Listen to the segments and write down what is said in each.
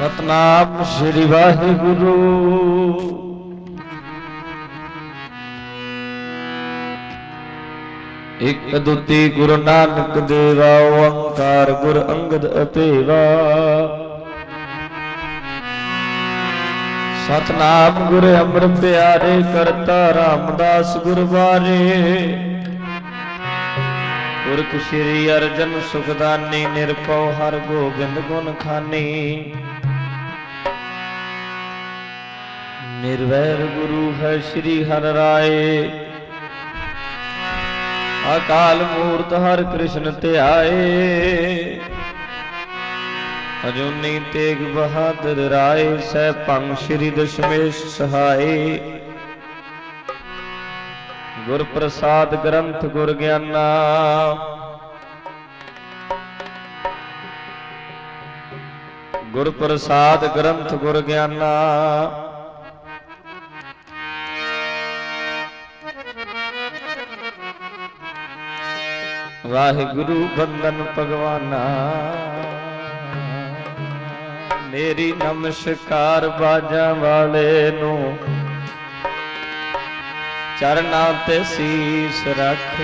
ਸਤਨਾਮ ਸ੍ਰੀ ਵਾਹਿਗੁਰੂ। ਇਕ ਦੁਤੀ ਗੁਰੂ ਨਾਨਕ ਦੇਵਾ ਓੰਕਾਰ ਗੁਰ ਅੰਗਦ ਅਪੇਵਾ। ਸਤਨਾਮ ਗੁਰ ਅਮਰ ਪਿਆਰੇ ਕਰਤਾ ਰਾਮਦਾਸ ਗੁਰ ਬਾਰੇ। ਪੁਰਖ ਸ਼੍ਰੀ ਅਰਜਨ ਸੁਖਦਾਨੀ ਨਿਰਭਉ ਹਰ ਗੋਬਿੰਦ ਗੁਣ ਖਾਨੀ। ਨਿਰਵੈਰ ਗੁਰੂ ਹੈ ਸ਼੍ਰੀ ਹਰਿ ਰਾਏ। ਅਕਾਲ ਮੂਰਤ ਹਰਿ ਕ੍ਰਿਸ਼ਨ ਧਿਆਏ। ਅਜੂਨੀ ਤੇਗ ਬਹਾਦਰ ਰਾਏ। ਸਹਿ ਭੰਗ ਸ਼੍ਰੀ ਦਸ਼ਮੇਸ਼ ਸਹਾਏ। ਗੁਰ ਪ੍ਰਸਾਦ ਗ੍ਰੰਥ ਗੁਰ ਗਿਆਨਾ। ਗੁਰ ਪ੍ਰਸਾਦ ਗ੍ਰੰਥ ਗੁਰ ਗਿਆਨਾ। ਵਾਹਿਗੁਰੂ ਬੰਦਨ ਭਗਵਾਨਾ। ਮੇਰੀ ਨਮਸਕਾਰ ਬਾਜਾਂ ਵਾਲੇ ਨੂੰ। ਚਰਨਾਂ ਤੇ ਸੀਸ ਰੱਖ।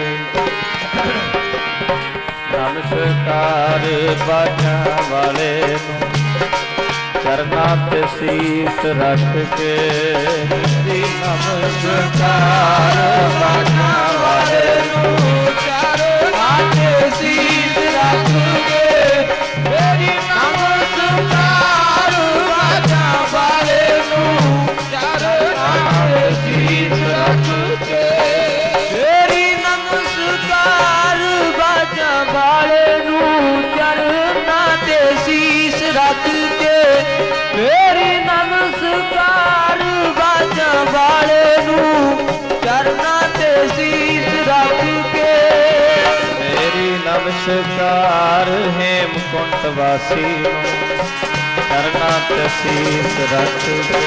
ਨਮਸਕਾਰ ਬਾਜਾਂ ਵਾਲੇ ਨੂੰ। ਚਰਨਾਂ ਤੇ ਸੀਸ ਰੱਖ ਕੇ। ਮੇਰੀ ਨਮਸਕਾਰ ਬਾਜਾਂ ਵਾਲੇ ਨੂੰ। ਚਰਨਾਂ ਤੇ ਸੀਸ ਰੱਖ ਕੇ। ਮੇਰੀ ਨਮਸਕਾਰ ਬਾਜਾਂ ਵਾਲੇ ਨੂੰ। ਚਰਨਾਂ ਤੇ ਸੀਸ ਰੱਖ ਕੇ। ਮੇਰੀ ਨਮਸਕਾਰ ਬਾਜਾਂ ਵਾਲੇ ਨੂੰ। ਚਰਨਾਂ ਤੇ ਸੀਸ ਰੱਖ ਕੇ। ਮੇਰੀ ਨਮਸਕਾਰ ਬਾਜਾਂ ਵਾਲੇ ਨੂੰ। ਚਰਨਾਂ ਤੇ ਸੀਸ ਰੱਖ ਕੇ। ਮੇਰੀ ਨਮਸਕਾਰ ਹੇਮਕੁੰਟ ਵਾਸੀ ਨੂੰ। ਚਰਨਾਂ ਤੇ ਸੀਸ ਰੱਖ ਕੇ।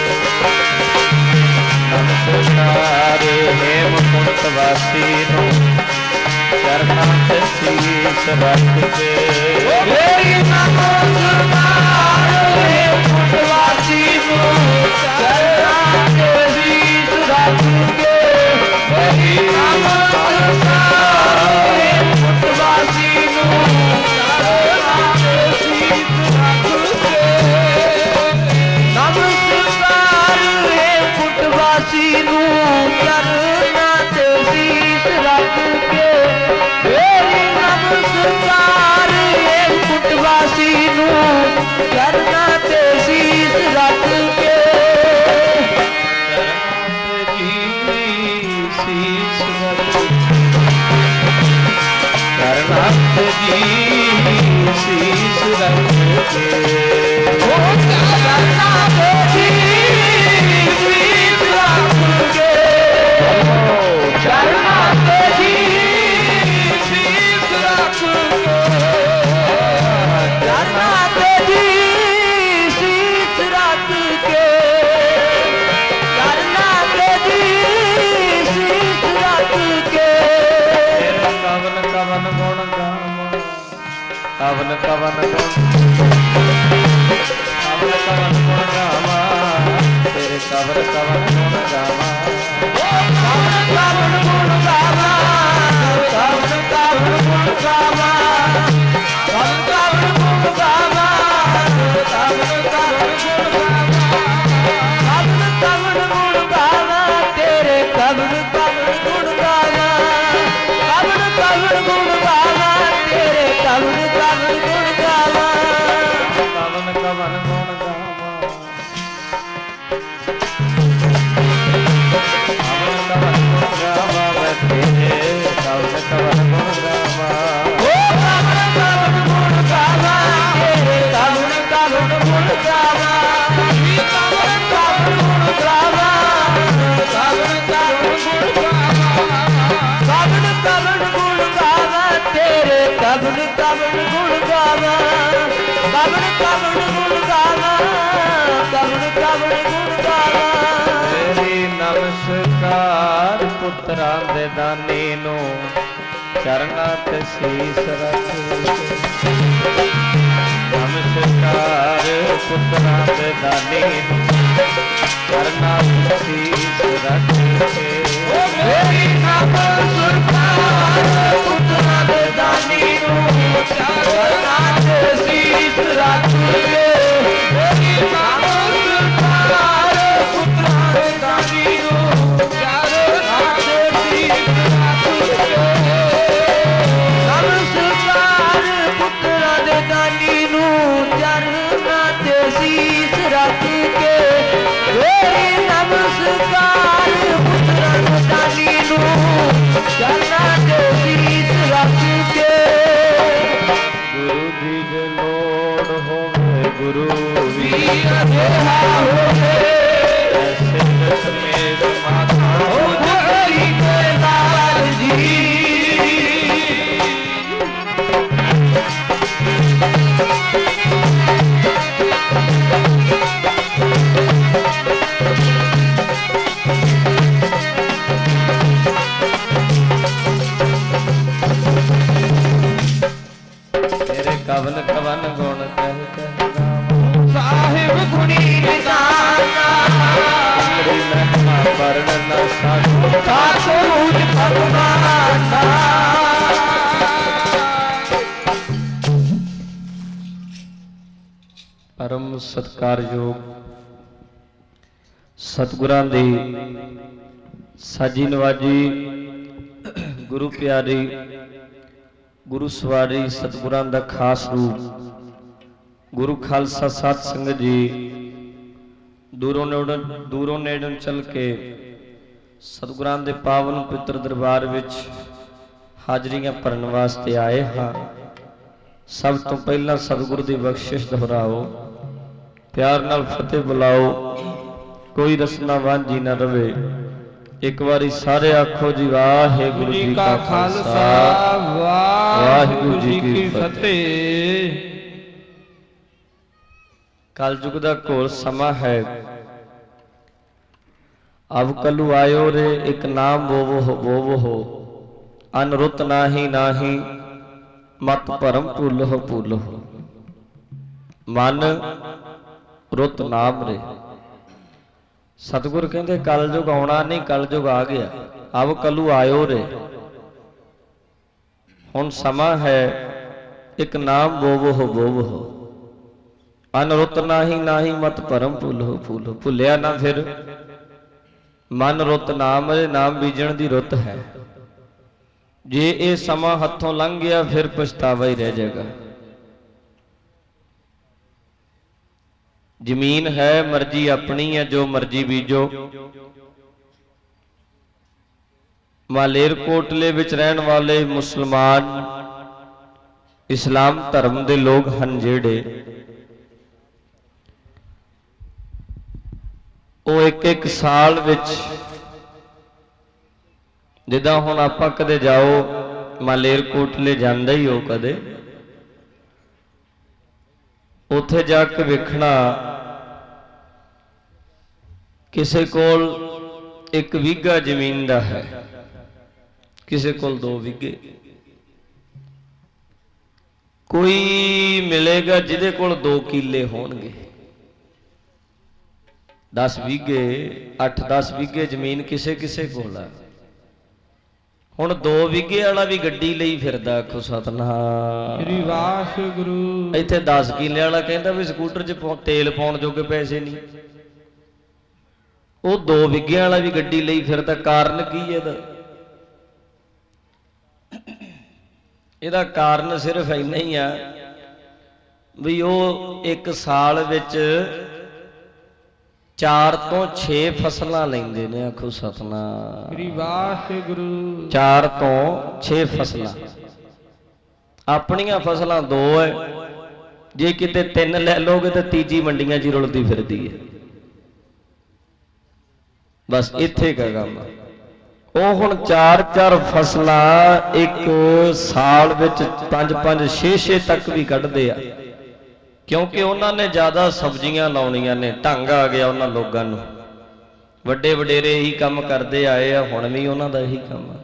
ਨਮਸਕਾਰ ਹੇਮਕੁੰਟ ਵਾਸੀ ਨੂੰ। ਚਰਨਾਂ ਤੇ ਸੀਸ ਰੱਖ ਕੇ। ਮੇਰੀ ਨਮਸਕਾਰ ਹੇਮਕੁੰਟ ਵਾਸੀ ਨੂੰ। ਚਰਨਾਂ ਤੇ ਸੀਸ ਰੱਖ ਕੇ। ਮੇਰੀ ਨਮਸਕਾਰ ਹੇਮਕੁੰਟ ਵਾਸੀ ਨੂੰ। ਚਰਨਾਂ ਤੇ ਸੀਸ ਰੱਖ ਕੇ। ਨਮਸਕਾਰ ਹੇਮਕੁੰਟ ਵਾਸੀ ਨੂੰ। ਚਰਨਾਂ ਤੇ ਸੀਸ ਰੱਖ ਕੇ। ਮੇਰੀ ਨਮਸਕਾਰ ਹੇਮਕੁੰਟ ਵਾਸੀ ਨੂੰ। ਚਰਨਾਂ ਤੇ ਸੀਸ ਰੱਖ ਕੇ। ਚਰਨਾਂ ਤੇ ਜੀ ਸੀਸ ਰੱਖ ਕੇ। ਚਰਨਾਂ ਤੇ ਜੀ ਸੀਸ ਰੱਖ ਕੇ। ਚਰਨਾਂ ਤੇ ਜੀ ਸੀਸ ਰੱਖ ਕੇ। ਚਰਨਾਂ ਤੇ ਜੀ ਸੀਸ ਰੱਖ ਕੇ। ਚਰਨਾਂ ਤੇ ਜੀ ਸੀਸ ਰੱਖ ਕੇ। ਚਰਨਾਂ ਤੇ ਜੀ ਸੀਸ ਰੱਖ ਕੇ। ਕਵਨ ਕਵਨ ਗੁਣ ਗਾਵਾਂ। ਕਵਨ ਕਵਨ ਗੁਣ। ਕਵਨ ਕਵਨ ਗੁਣ ਗਾਵਾਂ। ਤੇਰੇ ਕਵਨ ਕਵਨ ਗੁਣ ਗਾਵਾਂ। ਕਵਨ ਕਵਨ ਗੁਣ ਗਾਵਾਂ। ਕਵਨ ਕਵਨ ਗੁਣ ਗਾਵਾਂ। ਕਵਨ ਕਵਨ ਗੁਣ ਗਾਵਾਂ। ਕਵਨ ਕਵਨ ਗੁਣ ਗਾਵਾਂ। ਕਵਨ ਕਵਨ ਗੁਣ ਗਾਵਾਂ। ਤੇਰੇ ਕਵਨ ਕਵਨ ਗੁਣ ਗਾਵਾਂ। ਕਵਨ ਕਵਨ ਗੁਣ ਗਾਵਾਂ। ਤੇਰੇ ਕਵਨ ਕਵਨ ਗੁਣ ਗਾਵਾਂ। ਕਵਨ ਕਵਨ ਗੁਣ ਗਾਵਾਂ। ਕਵਨ ਕਵਨ ਗੁਣ ਗਾਵਾਂ। ਮੈਂ ਤੇਰੇ ਕਵਨ ਕਵਨ ਗੁਣ ਗਾਵਾਂ। ਕਵਨ ਕਵਨ ਗੁਣ ਗਾਵਾਂ। ਤੇਰੇ ਕਵਨ ਕਵਨ ਗੁਣ ਗਾਵਾਂ। ਕਵਨ ਕਵਨ ਗੁਣ ਗਾਵਾਂ। ਕਵਨ ਕਵਨ ਗੁਣ ਗਾਵਾਂ। ਕਵਨ ਕਵਨ ਗੁਣ ਗਾਵਾਂ। ਤੇਰੇ ਕਵਨ ਕਵਨ ਗੁਣ ਗਾਵਾਂ। ਕਵਨ ਕਵਨ ਗੁਣ ਗਾਵਾਂ। ਕਵਨ ਕਵਨ ਗੁਣ ਗਾਵਾਂ। ਮੇਰੀ ਨਮਸਕਾਰ ਪੁੱਤਰਾਂ ਦੇ ਦਾਨੀ ਨੂੰ। ਚਰਨਾਂ ਤੇ ਸੀਸ ਰੱਖ। ਨਮਸਕਾਰ ਪੁੱਤਰਾਂ ਦੇ ਦਾਨੀ ਕਰਨਾ ਸੀਸ ਰੱਖ ਕੇ ਮੇਰੀ ਨਮ ਸਰਕਾਰ ਪੁੱਤਰਾਂ ਦੇ ਦਾਨੀ ਨੂੰ ਕਰਨਾ ਸੀਸ ਰੱਖ ਕੇ ਮੇਰੀ ਨਮ ਸਰਕਾਰ ਪੁੱਤਰਾਂ ਦੇ ਦਾਨੀ ਨੂੰ ਕਰਨਾ ਸੀਸ ਰੱਖ ਕੇ ਨਮ ਸਰਕਾਰ ਪੁੱਤਰਾਂ ਦੇ ਦਾਨੀ ਨੂੰ ਚਰਨਾਂ ਤੇ ਸੀਸ ਰੱਖ ਕੇ ਮੇਰੀ ਨਮਸਕਾਰ ਪੁੱਤਰਾਂ ਦੇ ਦਾਨੀ ਨੂੰ ਚਰਨਾਂ ਤੇ ਸੀਸ ਰੱਖ ਕੇ ਗੁਰੂ ਜੀ ਦੇ ਲੋੜ ਹੋਵੇ ਗੁਰੂ ਵੀਰ ਰਿਹਾ ਹੋਵੇ ਐਸੇ ਦਸ਼ਮੇਸ਼ ਮਾਤਾ ਹੋਈ ਕੇ ਲਾਲ ਜੀ ਕਵਨ ਕਵਨ ਗੁਣ ਕਹਿ ਕਹਿ ਸਾਹਿਬ ਗੁਣੀ ਨਿਦਾਨਾ ਮੇਰੀ ਮਹਿਮਾ ਵਰਣ ਨ ਸਕੋ ਸਾਖੂਜ ਭਗਵਾਨਾ ਪਰਮ ਸਤਿਕਾਰਯੋਗ ਸਤਿਗੁਰਾਂ ਦੀ ਸਾਜੀ ਨਵਾਜੀ ਗੁਰੂ ਪਿਆਰੀ ਗੁਰੂ ਸਵਾਰੀ ਸਤਿਗੁਰਾਂ ਦਾ ਖਾਸ ਰੂਪ ਗੁਰੂ ਖਾਲਸਾ ਸਾਧ ਸੰਗਤ ਜੀ ਦੂਰੋਂ ਨੇੜੋਂ ਚੱਲ ਕੇ ਸਤਿਗੁਰਾਂ ਦੇ ਪਾਵਨ ਪਵਿੱਤਰ ਦਰਬਾਰ ਵਿੱਚ ਹਾਜ਼ਰੀਆਂ ਭਰਨ ਵਾਸਤੇ ਆਏ ਹਾਂ। ਸਭ ਤੋਂ ਪਹਿਲਾਂ ਸਤਿਗੁਰ ਦੀ ਬਖਸ਼ਿਸ਼ ਦੁਹਰਾਓ, ਪਿਆਰ ਨਾਲ ਫਤਿਹ ਬੁਲਾਓ, ਕੋਈ ਰਸਨਾ ਵਾਂਝੀ ਨਾ ਰਵੇ। ਇੱਕ ਵਾਰੀ ਸਾਰੇ ਆਖੋ ਜੀ ਵਾਹਿਗੁਰੂ ਜੀ ਕਾ ਖਾਲਸਾ ਵਾਹਿਗੁਰੂ ਜੀ ਕੀ ਫਤਿਹ। ਕਲਯੁਗ ਦਾ ਘੋਰ ਸਮਾਂ ਹੈ। ਅਬ ਕਲੂ ਆਇਓ ਰੇ ਇੱਕ ਨਾਮ ਬੋਵੋ ਅਨਰੁੱਤ ਨਾਹੀ ਨਾਹੀ ਮਤ ਭਰਮ ਭੁੱਲਹੁ ਭੁੱਲਹੁ ਮਨ ਰੁੱਤ ਨਾਮ ਰੇ। ਸਤਿਗੁਰ ਕਹਿੰਦੇ ਕਲਯੁਗ ਆਉਣਾ ਨਹੀਂ, ਕਲਯੁਗ ਆ ਗਿਆ। ਅਬ ਕਲੂ ਆਇਓ ਰੇ, ਹੁਣ ਸਮਾਂ ਹੈ ਇੱਕ ਨਾਮ ਬੋਵੋ ਅਨਰੁੱਤ ਨਾਹੀ ਨਾਹੀ ਮਤ ਭਰਮ ਭੁੱਲਹੁ ਭੁੱਲਹੁ। ਭੁੱਲਿਆ ਨਾ ਫਿਰ ਮਨ ਰੁੱਤ ਨਾਮ ਰੇ, ਨਾਮ ਬੀਜਣ ਦੀ ਰੁੱਤ ਹੈ। ਜੇ ਇਹ ਸਮਾਂ ਹੱਥੋਂ ਲੰਘ ਗਿਆ ਫਿਰ ਪਛਤਾਵਾ ਹੀ ਰਹਿ ਜਾਏਗਾ। ਜ਼ਮੀਨ ਹੈ, ਮਰਜ਼ੀ ਆਪਣੀ ਹੈ, ਜੋ ਮਰਜ਼ੀ ਬੀਜੋ। ਮਾਲੇਰਕੋਟਲੇ ਵਿੱਚ ਰਹਿਣ ਵਾਲੇ ਮੁਸਲਮਾਨ ਇਸਲਾਮ ਧਰਮ ਦੇ ਲੋਕ ਹਨ ਜਿਹੜੇ ਉਹ ਇੱਕ ਸਾਲ ਵਿੱਚ, ਜਿੱਦਾਂ ਹੁਣ ਆਪਾਂ ਕਦੇ ਜਾਓ ਮਾਲੇਰਕੋਟਲੇ ਜਾਂਦੇ ਹੀ ਹੋ ਕਦੇ, ਉੱਥੇ ਜਾ ਕੇ ਵੇਖਣਾ ਕਿਸੇ ਕੋਲ 1 ਵੀਘਾ ਜ਼ਮੀਨ ਦਾ ਹੈ, ਕਿਸੇ ਕੋਲ 2 ਵੀਘੇ। ਕੋਈ ਮਿਲੇਗਾ ਜਿਹਦੇ ਕੋਲ 2 ਕਿੱਲੇ ਹੋਣਗੇ। 10 ਵੀਘੇ 8-10 ਵੀਘੇ ਜ਼ਮੀਨ ਕਿਸੇ ਕਿਸੇ ਕੋਲ ਆ। ਹੁਣ 2 ਵੀਘੇ ਵਾਲਾ ਵੀ ਗੱਡੀ ਲਈ ਫਿਰਦਾ, ਆਖੋ ਸਤਿਨਾਮ ਸ੍ਰੀ ਵਾਹਿਗੁਰੂ। ਇੱਥੇ 10 ਕਿੱਲੇ ਵਾਲਾ ਕਹਿੰਦਾ ਵੀ ਸਕੂਟਰ 'ਚ ਤੇਲ ਪਾਉਣ ਜੋਗੇ ਪੈਸੇ ਨਹੀਂ। ਉਹ 2 ਵੀਘੇ ਵਾਲਾ ਵੀ ਗੱਡੀ ਲਈ ਫਿਰਦਾ। ਕਾਰਨ ਕੀ ਇਹਦਾ? ਇਹਦਾ ਕਾਰਨ ਸਿਰਫ ਇੰਨਾ ਹੀ ਆ ਵੀ ਉਹ 1 ਸਾਲ ਵਿੱਚ 4 ਤੋਂ 6 ਫਸਲਾਂ ਲੈਂਦੇ ਨੇ। ਆਖੋ ਸਤਿਨਾਮ ਸ੍ਰੀ ਵਾਹਿਗੁਰੂ। 4 ਤੋਂ 6 ਫਸਲਾਂ। ਆਪਣੀਆਂ ਫਸਲਾਂ 2 ਹੈ, ਜੇ ਕਿਤੇ 3 ਲੈ ਲੋਗੇ ਤਾਂ ਤੀਜੀ ਮੰਡੀਆਂ 'ਚ ਰੁਲਦੀ ਫਿਰਦੀ ਹੈ। ਬਸ ਇੱਥੇ ਕਾ ਕੰਮ। ਉਹ ਹੁਣ 4-4 ਫਸਲਾਂ 1 ਸਾਲ ਵਿੱਚ 5-5 6-6 ਤੱਕ ਵੀ ਕੱਢਦੇ ਆ, ਕਿਉਂਕਿ ਉਹਨਾਂ ਨੇ ਜ਼ਿਆਦਾ ਸਬਜ਼ੀਆਂ ਲਾਉਣੀਆਂ ਨੇ। ਢੰਗ ਆ ਗਿਆ ਉਹਨਾਂ ਲੋਕਾਂ ਨੂੰ। ਵੱਡੇ ਵਡੇਰੇ ਇਹੀ ਕੰਮ ਕਰਦੇ ਆਏ ਆ, ਹੁਣ ਵੀ ਉਹਨਾਂ ਦਾ ਇਹੀ ਕੰਮ ਆ।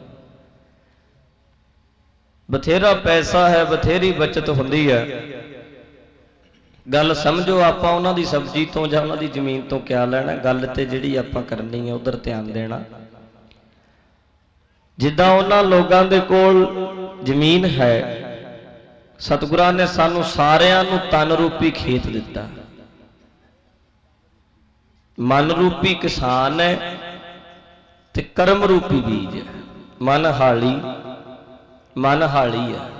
ਬਥੇਰਾ ਪੈਸਾ ਹੈ, ਬਥੇਰੀ ਬਚਤ ਹੁੰਦੀ ਹੈ, गल समझो आपां उन्हां दी सब्जी तो जां उन्हां दी जमीन तो क्या लैना, गल ते जिहड़ी आपां करनी है उधर ध्यान देना। जिद्दां उन्हां लोगां दे कोल जमीन है, सतगुरां ने सानू सारिआं नूं तन रूपी खेत दिता, मन रूपी किसान है ते कर्म रूपी बीज है। मन हाली है,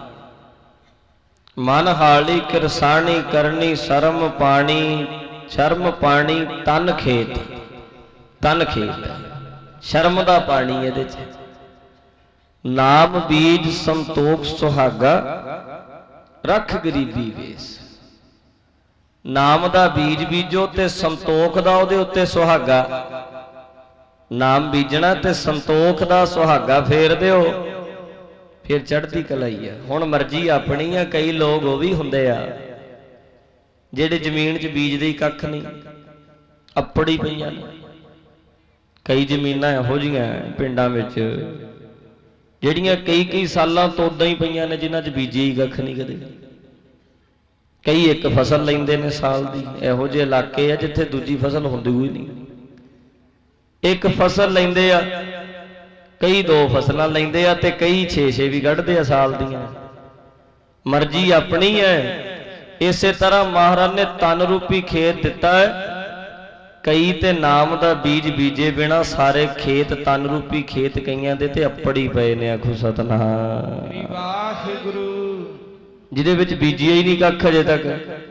मन हाली किरसानी करनी शर्म पानी, शर्म पानी तन खेत, तन खेत शर्म दा पानी इहदे च। नाम बीज संतोख सुहागा, रख गरीबी वेस। नाम दा बीज बीजो ते संतोख दा उहदे उत्ते सुहागा। नाम बीजना ते संतोख दा सुहागा फेर दिओ, फिर चढ़ती कलाई है। हुण मर्जी अपनी है। कई लोग वो भी हुंदे आ जिहड़े जमीन च बीजदे ही कख नहीं, अपड़ी पईआं ने। कई जमीनां इहो जिहियां पिंडां विच जिहड़ियां कई सालां तो उदां ही पईआं ने, जिन्हां च बीजे ही कख नहीं कदे। कई एक फसल लैंदे ने साल दी, इहो ਜਿਹੇ इलाके आ जिथे दूजी फसल हुंदी ही नहीं। एक फसल लैंदे आ, कई दो फसलां लैंदे आ ते कई 6-6 भी कढ़दे आ साल दियां। मर्जी अपनी है। इसे तरह महाराज ने तन रूपी खेत दिता है। कई ते नाम दा बीज बीजे बिना सारे खेत तन रूपी खेत कईयां दे ते अपड़ी पए ने। आखो सतनाम वाहिगुरू। जिहदे विच बीजिया ही नहीं कख अजे तक।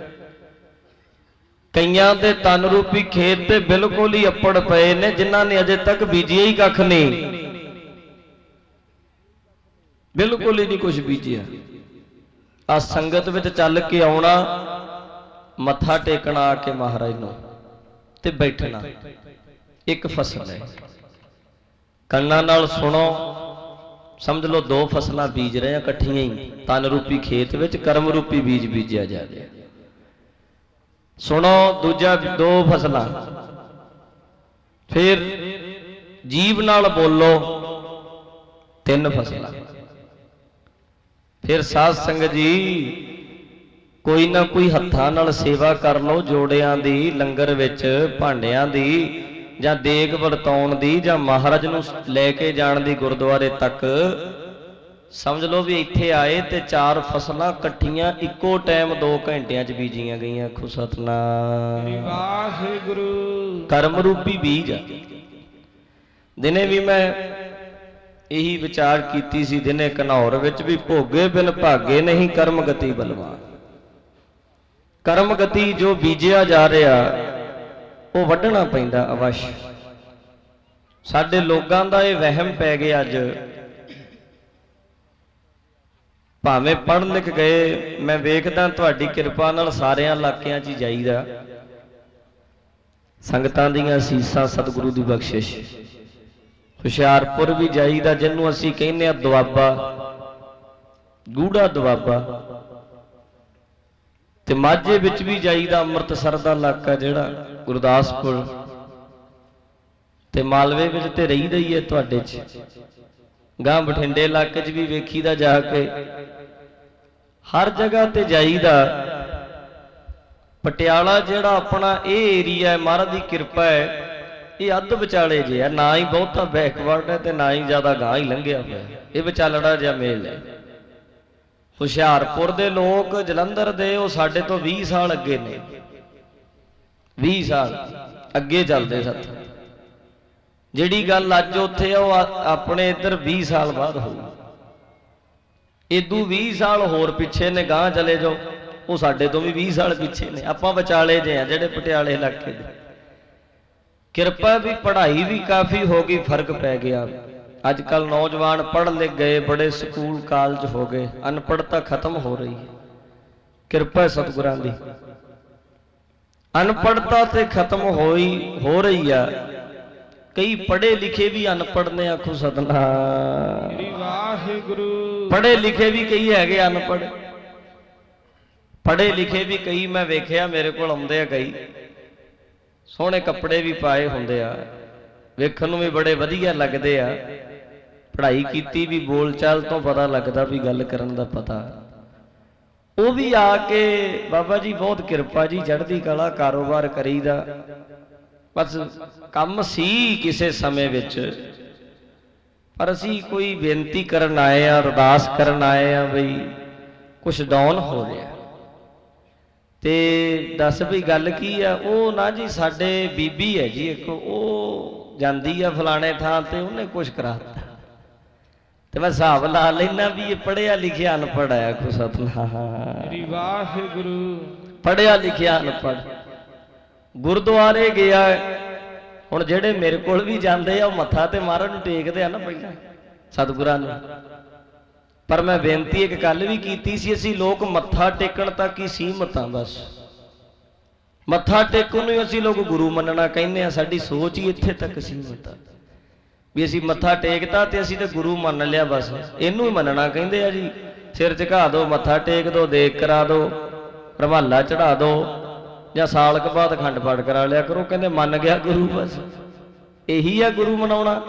कईयां दे तन रूपी खेत ते बिल्कुल ही अपड़ पए ने, जिन्हां ने अजे तक बीजिया ही कख नहीं, बिल्कुल ही नहीं कुछ बीजिया। आ संगत विच चल के आउणा, मत्था टेकना आके महाराज नूं ते बैठना। एक फसल है, कन्नां नाल सुनो। समझ लो 2 फसलां बीज रहे हैं इकट्ठियां ही तन रूपी खेत विच, कर्म रूपी बीज बीजिया जा रहा। सुनो दूजा 2 फसलां। फिर जीव नाल बोलो 3 फसलां। फिर साध संगत जी कोई ना कोई हत्थां नाल सेवा कर लो, जोड़ियां दी, लंगर विच भांडियां दी, जां देग वरताउण दी, जां महाराज नूं लैके जाण दी गुरुद्वारे तक। समझ लो भी इत्थे आए ते 4 फसलां इकट्ठियां इक्को टाइम 2 घंटियां च बीजियां गईयां। आखो सतनाम वाहिगुरू। कर्म रूपी बीज। दिने भी मैं यही विचार कीती सी, दिने घनौर विच भी भोगे बिन भागे नहीं कर्म गति बलवान। कर्म गति जो बीजिया जा रहा वो वड्ढना पैंदा अवश्य। साडे लोगां दा ये वहम पै गया अज, भावें पढ़ लिख गए। मैं वेखदा तुहाडी किरपा नाल सारियां इलाकियां च जाईदा, संगतां दीयां असीसां, सतगुरु दी बख्शिश। हुशियारपुर भी जाईदा, जिन्हों असी कहने दुआबा, गूढ़ा दुआबा। ते माझे विच भी जाईदा, अमृतसर दा इलाका जिहड़ा, गुरदासपुर ते मालवे विच ते रहीदा ही है तुहाडे च। गां बठिंडे इलाके च भी वेखीदा जाके, हर जगह ते जाईदा। पटियाला जिहड़ा अपना ये एरिया है, महाराज दी किरपा है, ये अध विचाले जे है, ना ही बहुता बैकवर्ड है ते ना ही ज्यादा गां ही लंघिया होया। ये विचालड़ा जिहा मेल है। हुशियारपुर दे लोग, जलंधर दे, वो साडे तो 20 साल अगे ने, 20 साल अगे चलते सत। जिहड़ी गल अज उत्थे आ, अपने इधर 20 साल बाद हो। इदू 20 साल होर पिछे ने, गां चले जाओ, वो साडे तो भी 20 साल पिछे ने। आपां विचाले जे हैं जिहड़े पटियाले इलाके दे। किरपा भी, पढ़ाई भी काफ़ी हो गई, फर्क पै गया। अजकल नौजवान पढ़ लिख गए, बड़े स्कूल कॉलेज हो गए, अनपढ़ता खत्म हो रही है। किरपा है सतगुरां दी। अनपढ़ता तो खत्म हो रही है। कई पढ़े लिखे भी अनपढ़ ने। आखो सतनाम वाहिगुरू। पढ़े लिखे भी कई है अनपढ़, पढ़े लिखे भी कई मैं वेख्या, मेरे को आउंदे आ कई, सोहने कपड़े भी पाए होंदे आ, वेखण नूं भी बड़े वधिया लगदे आ। पढ़ाई कीती भी, बोल चाल तो पता लगदा भी, गल करन दा पता। ਉਹ ਵੀ ਆ ਕੇ ਬਾਬਾ ਜੀ ਬਹੁਤ ਕਿਰਪਾ ਜੀ, ਚੜ੍ਹਦੀ ਕਲਾ, ਕਾਰੋਬਾਰ ਕਰੀਦਾ। ਬਸ ਕੰਮ ਸੀ ਕਿਸੇ ਸਮੇਂ ਵਿੱਚ, ਪਰ ਅਸੀਂ ਕੋਈ ਬੇਨਤੀ ਕਰਨ ਆਏ ਆ, ਅਰਦਾਸ ਕਰਨ ਆਏ ਆ ਬਈ ਕੁਛ ਡਾਊਨ ਹੋ ਰਿਹਾ। ਤੇ ਦੱਸ ਵੀ ਗੱਲ ਕੀ ਆ? ਉਹ ਨਾ ਜੀ ਸਾਡੇ ਬੀਬੀ ਹੈ ਜੀ ਇੱਕ, ਉਹ ਜਾਂਦੀ ਆ ਫਲਾਣੇ ਥਾਂ ਤੇ, ਉਹਨੇ ਕੁਛ ਕਰਾਤਾ। ਤੇ ਮੈਂ ਹਿਸਾਬ ਲਾ ਲੈਣਾ ਵੀ ਇਹ ਪੜ੍ਹਿਆ ਲਿਖਿਆ ਅਨਪੜ੍ਹ ਆਇਆ। ਕੋ ਸਤਿਨਾਮ ਵਾਹਿਗੁਰੂ। ਪੜ੍ਹਿਆ ਲਿਖਿਆ ਅਨਪੜ੍ਹ ਗੁਰਦੁਆਰੇ ਗਿਆ। ਹੁਣ ਜਿਹੜੇ ਮੇਰੇ ਕੋਲ ਵੀ ਜਾਂਦੇ ਆ ਉਹ ਮੱਥਾ ਤੇ ਮਾਰਨ ਨੂੰ ਟੇਕਦੇ ਆ ਨਾ ਪਹਿਲਾਂ ਸਤਿਗੁਰਾਂ ਨੂੰ। ਪਰ ਮੈਂ ਬੇਨਤੀ ਇੱਕ ਗੱਲ ਵੀ ਕੀਤੀ ਸੀ, ਅਸੀਂ ਲੋਕ ਮੱਥਾ ਟੇਕਣ ਤੱਕ ਹੀ ਸੀਮਤ ਹਾਂ। ਬਸ ਮੱਥਾ ਟੇਕਣ ਨੂੰ ਅਸੀਂ ਲੋਕ ਗੁਰੂ ਮੰਨਣਾ ਕਹਿੰਦੇ ਆ। ਸਾਡੀ ਸੋਚ ਹੀ ਇੱਥੇ ਤੱਕ ਸੀਮਤ ਆ ਵੀ ਅਸੀਂ ਮੱਥਾ ਟੇਕਤਾ ਤੇ ਅਸੀਂ ਤੇ ਗੁਰੂ ਮੰਨ ਲਿਆ। ਬਸ ਇਹਨੂੰ ਹੀ ਮੰਨਣਾ ਕਹਿੰਦੇ ਆ ਜੀ। ਸਿਰ ਝੁਕਾ ਦਿਓ, ਮੱਥਾ ਟੇਕ ਦਿਓ, ਦੇਗ ਕਰਾ ਦਿਓ, ਰਵਾਲਾ ਚੜਾ ਦਿਓ, ਜਾਂ ਸਾਲ ਕੁ ਬਾਅਦ ਅਖੰਡ ਪਾਠ ਕਰਾ ਲਿਆ ਕਰੋ। ਕਹਿੰਦੇ ਮੰਨ ਗਿਆ ਗੁਰੂ। ਬਸ ਇਹੀ ਆ ਗੁਰੂ ਮਨਾਉਣਾ?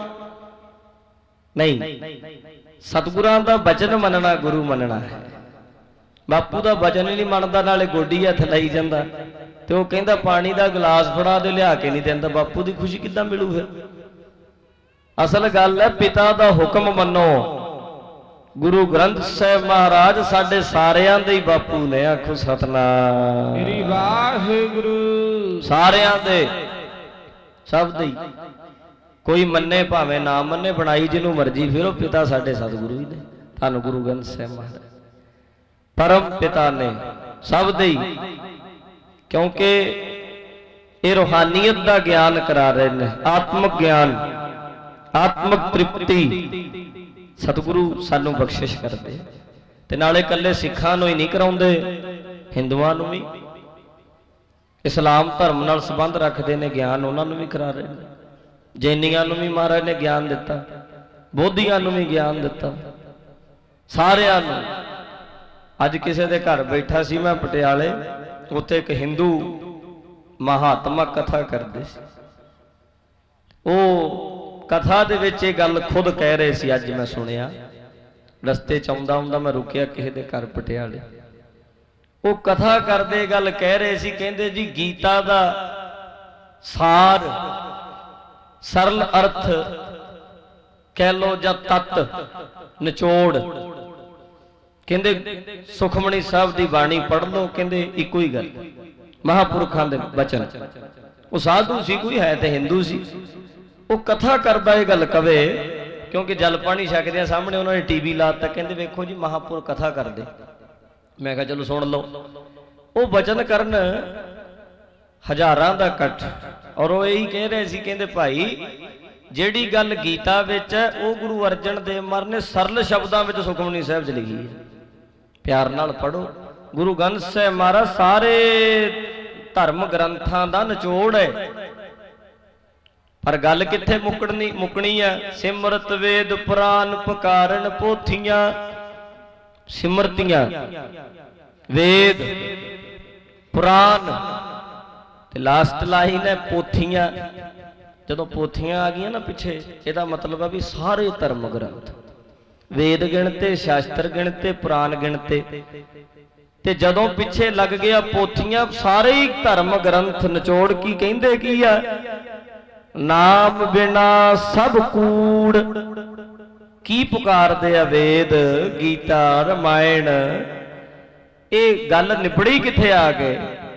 ਨਹੀਂ, ਸਤਿਗੁਰਾਂ ਦਾ ਬਚਨ ਮੰਨਣਾ ਗੁਰੂ ਮੰਨਣਾ ਹੈ। ਬਾਪੂ ਦਾ ਬਚਨ ਹੀ ਨਹੀਂ ਮੰਨਦਾ, ਨਾਲੇ ਗੋਡੀ ਹੱਥ ਲਾਈ ਜਾਂਦਾ। ਤੇ ਉਹ ਕਹਿੰਦਾ ਪਾਣੀ ਦਾ ਗਲਾਸ ਫੜਾ ਦੇ, ਲਿਆ ਕੇ ਨਹੀਂ ਦਿੰਦਾ। ਬਾਪੂ ਦੀ ਖੁਸ਼ੀ ਕਿੱਦਾਂ ਮਿਲੂ ਫਿਰ? ਅਸਲ ਗੱਲ ਹੈ ਪਿਤਾ ਦਾ ਹੁਕਮ ਮੰਨੋ। ਗੁਰੂ ਗ੍ਰੰਥ ਸਾਹਿਬ ਮਹਾਰਾਜ ਸਾਡੇ ਸਾਰਿਆਂ ਦੇ ਹੀ ਬਾਪੂ ਨੇ। ਆਖੋ ਸਤਿਨਾਮ ਸ੍ਰੀ ਵਾਹਿਗੁਰੂ। ਸਾਰਿਆਂ ਦੇ, ਸਭ ਦੇ। ਕੋਈ ਮੰਨੇ ਭਾਵੇਂ ਨਾ ਮੰਨੇ, ਬਣਾਈ ਜਿਹਨੂੰ ਮਰਜੀ, ਫਿਰ ਉਹ ਪਿਤਾ ਸਾਡੇ ਸਤਿਗੁਰੂ ਹੀ ਨੇ। ਧੰਨ ਗੁਰੂ ਗ੍ਰੰਥ ਸਾਹਿਬ ਮਹਾਰਾਜ ਪਰਮ ਪਿਤਾ ਨੇ ਸਭ ਦੇ ਹੀ। ਕਿਉਂਕਿ ਇਹ ਰੂਹਾਨੀਅਤ ਦਾ ਗਿਆਨ ਕਰਾ ਰਹੇ ਨੇ, ਆਤਮਿਕ ਗਿਆਨ, ਆਤਮਿਕ ਤ੍ਰਿਪਤੀ ਸਤਿਗੁਰੂ ਸਾਨੂੰ ਬਖਸ਼ਿਸ਼ ਕਰਦੇ। ਤੇ ਨਾਲੇ ਇਕੱਲੇ ਸਿੱਖਾਂ ਨੂੰ ਹੀ ਨਹੀਂ ਕਰਾਉਂਦੇ, ਹਿੰਦੂਆਂ ਨੂੰ ਵੀ, ਇਸਲਾਮ ਧਰਮ ਨਾਲ ਸੰਬੰਧ ਰੱਖਦੇ ਨੇ ਗਿਆਨ, ਉਹਨਾਂ ਨੂੰ ਵੀ ਕਰਾ ਰਹੇ ਨੇ। ਜੈਨੀਆਂ ਨੂੰ ਵੀ ਮਹਾਰਾਜ ਨੇ ਗਿਆਨ ਦਿੱਤਾ, ਬੋਧੀਆਂ ਨੂੰ ਵੀ ਗਿਆਨ ਦਿੱਤਾ, ਸਾਰਿਆਂ ਨੂੰ। ਅੱਜ ਕਿਸੇ ਦੇ ਘਰ ਬੈਠਾ ਸੀ ਮੈਂ ਪਟਿਆਲੇ, ਉੱਥੇ ਇੱਕ ਹਿੰਦੂ ਮਹਾਤਮਾ ਕਥਾ ਕਰਦੇ ਸੀ। ਉਹ ਕਥਾ ਦੇ ਵਿੱਚ ਇਹ ਗੱਲ ਖੁਦ ਕਹਿ ਰਹੇ ਸੀ। ਅੱਜ ਮੈਂ ਸੁਣਿਆ, ਰਸਤੇ ਚ ਆਉਂਦਾ ਹੁੰਦਾ ਮੈਂ ਰੁਕਿਆ ਕਿਸੇ ਦੇ ਘਰ ਪਟਿਆਲੇ। ਉਹ ਕਥਾ ਕਰਦੇ ਗੱਲ ਕਹਿ ਰਹੇ ਸੀ, ਕਹਿੰਦੇ ਜੀ ਗੀਤਾ ਦਾ ਸਾਰ, ਸਰਲ ਅਰਥ ਕਹਿ ਲੋ ਜਾਂ ਤਤ, ਨਿਚੋੜ, ਕਹਿੰਦੇ ਸੁਖਮਣੀ ਸਾਹਿਬ ਦੀ ਬਾਣੀ ਪੜ੍ਹ ਲਓ। ਕਹਿੰਦੇ ਇੱਕੋ ਹੀ ਗੱਲ, ਮਹਾਂਪੁਰਖਾਂ ਦੇ ਬਚਨ। ਉਹ ਸਾਧੂ ਸੀ, ਕੋਈ ਹੈ ਤੇ ਹਿੰਦੂ ਸੀ। ਉਹ ਕਥਾ ਕਰਦਾ ਇਹ ਗੱਲ ਕਵੇ, ਕਿਉਂਕਿ ਜਲ ਪਾਣੀ ਛਕਦਿਆਂ ਸਾਹਮਣੇ ਉਹਨਾਂ ਨੇ ਟੀਵੀ ਲਾਤਾ। ਕਹਿੰਦੇ ਵੇਖੋ ਜੀ ਮਹਾਂਪੁਰਖ ਕਥਾ ਕਰਦੇ। ਮੈਂ ਕਿਹਾ ਚਲੋ ਸੁਣ ਲਓ। ਉਹ ਬਚਨ ਕਰਨ ਹਜ਼ਾਰਾਂ ਦਾ ਇਕੱਠ, ਔਰ ਉਹ ਇਹੀ ਕਹਿ ਰਹੇ ਸੀ, ਕਹਿੰਦੇ ਭਾਈ ਜਿਹੜੀ ਗੱਲ ਗੀਤਾ ਵਿੱਚ ਹੈ ਉਹ ਗੁਰੂ ਅਰਜਨ ਦੇਵ ਮਹਾਰਾਜ ਨੇ ਸਰਲ ਸ਼ਬਦਾਂ ਵਿੱਚ ਸੁਖਮਨੀ ਸਾਹਿਬ 'ਚ ਲਿਖੀ ਹੈ। ਪਿਆਰ ਨਾਲ ਪੜੋ। ਗੁਰੂ ਗ੍ਰੰਥ ਸਾਹਿਬ ਮਹਾਰਾਜ ਸਾਰੇ ਧਰਮ ਗ੍ਰੰਥਾਂ ਦਾ ਨਿਚੋੜ ਹੈ। ਪਰ ਗੱਲ ਕਿੱਥੇ ਮੁੱਕਣੀ ਹੈ? ਸਿਮਰਤ ਵੇਦ ਪੁਰਾਨ ਪੁਕਾਰਨ ਪੋਥੀਆਂ, ਸਿਮਰਤੀਆਂ ਵੇਦ ਪੁਰਾਨ, ਤੇ ਲਾਸਟ ਲਾਈਨ ਹੈ ਪੋਥੀਆਂ। ਜਦੋਂ ਪੋਥੀਆਂ ਆ ਗਈਆਂ ਨਾ ਪਿੱਛੇ, ਇਹਦਾ ਮਤਲਬ ਹੈ ਵੀ ਸਾਰੇ ਧਰਮ ਗ੍ਰੰਥ, ਵੇਦ ਗਿਣਤੇ, ਸ਼ਾਸਤਰ ਗਿਣਤੇ, ਪੁਰਾਨ ਗਿਣਤੇ। ਤੇ ਜਦੋਂ ਪਿੱਛੇ ਲੱਗ ਗਿਆ ਪੋਥੀਆਂ, ਸਾਰੇ ਹੀ ਧਰਮ ਗ੍ਰੰਥ ਨਿਚੋੜ ਕੀ ਕਹਿੰਦੇ ਕੀ ਆ? ਨਾਮ ਬਿਨਾ ਸਭ ਕੂੜ। ਕੀ ਪੁਕਾਰਦੇ ਆ? ਵੇਦ, ਗੀਤਾ, ਰਮਾਇਣ। ਇਹ ਗੱਲ ਨਿਬੜੀ ਕਿੱਥੇ ਆ ਕੇ?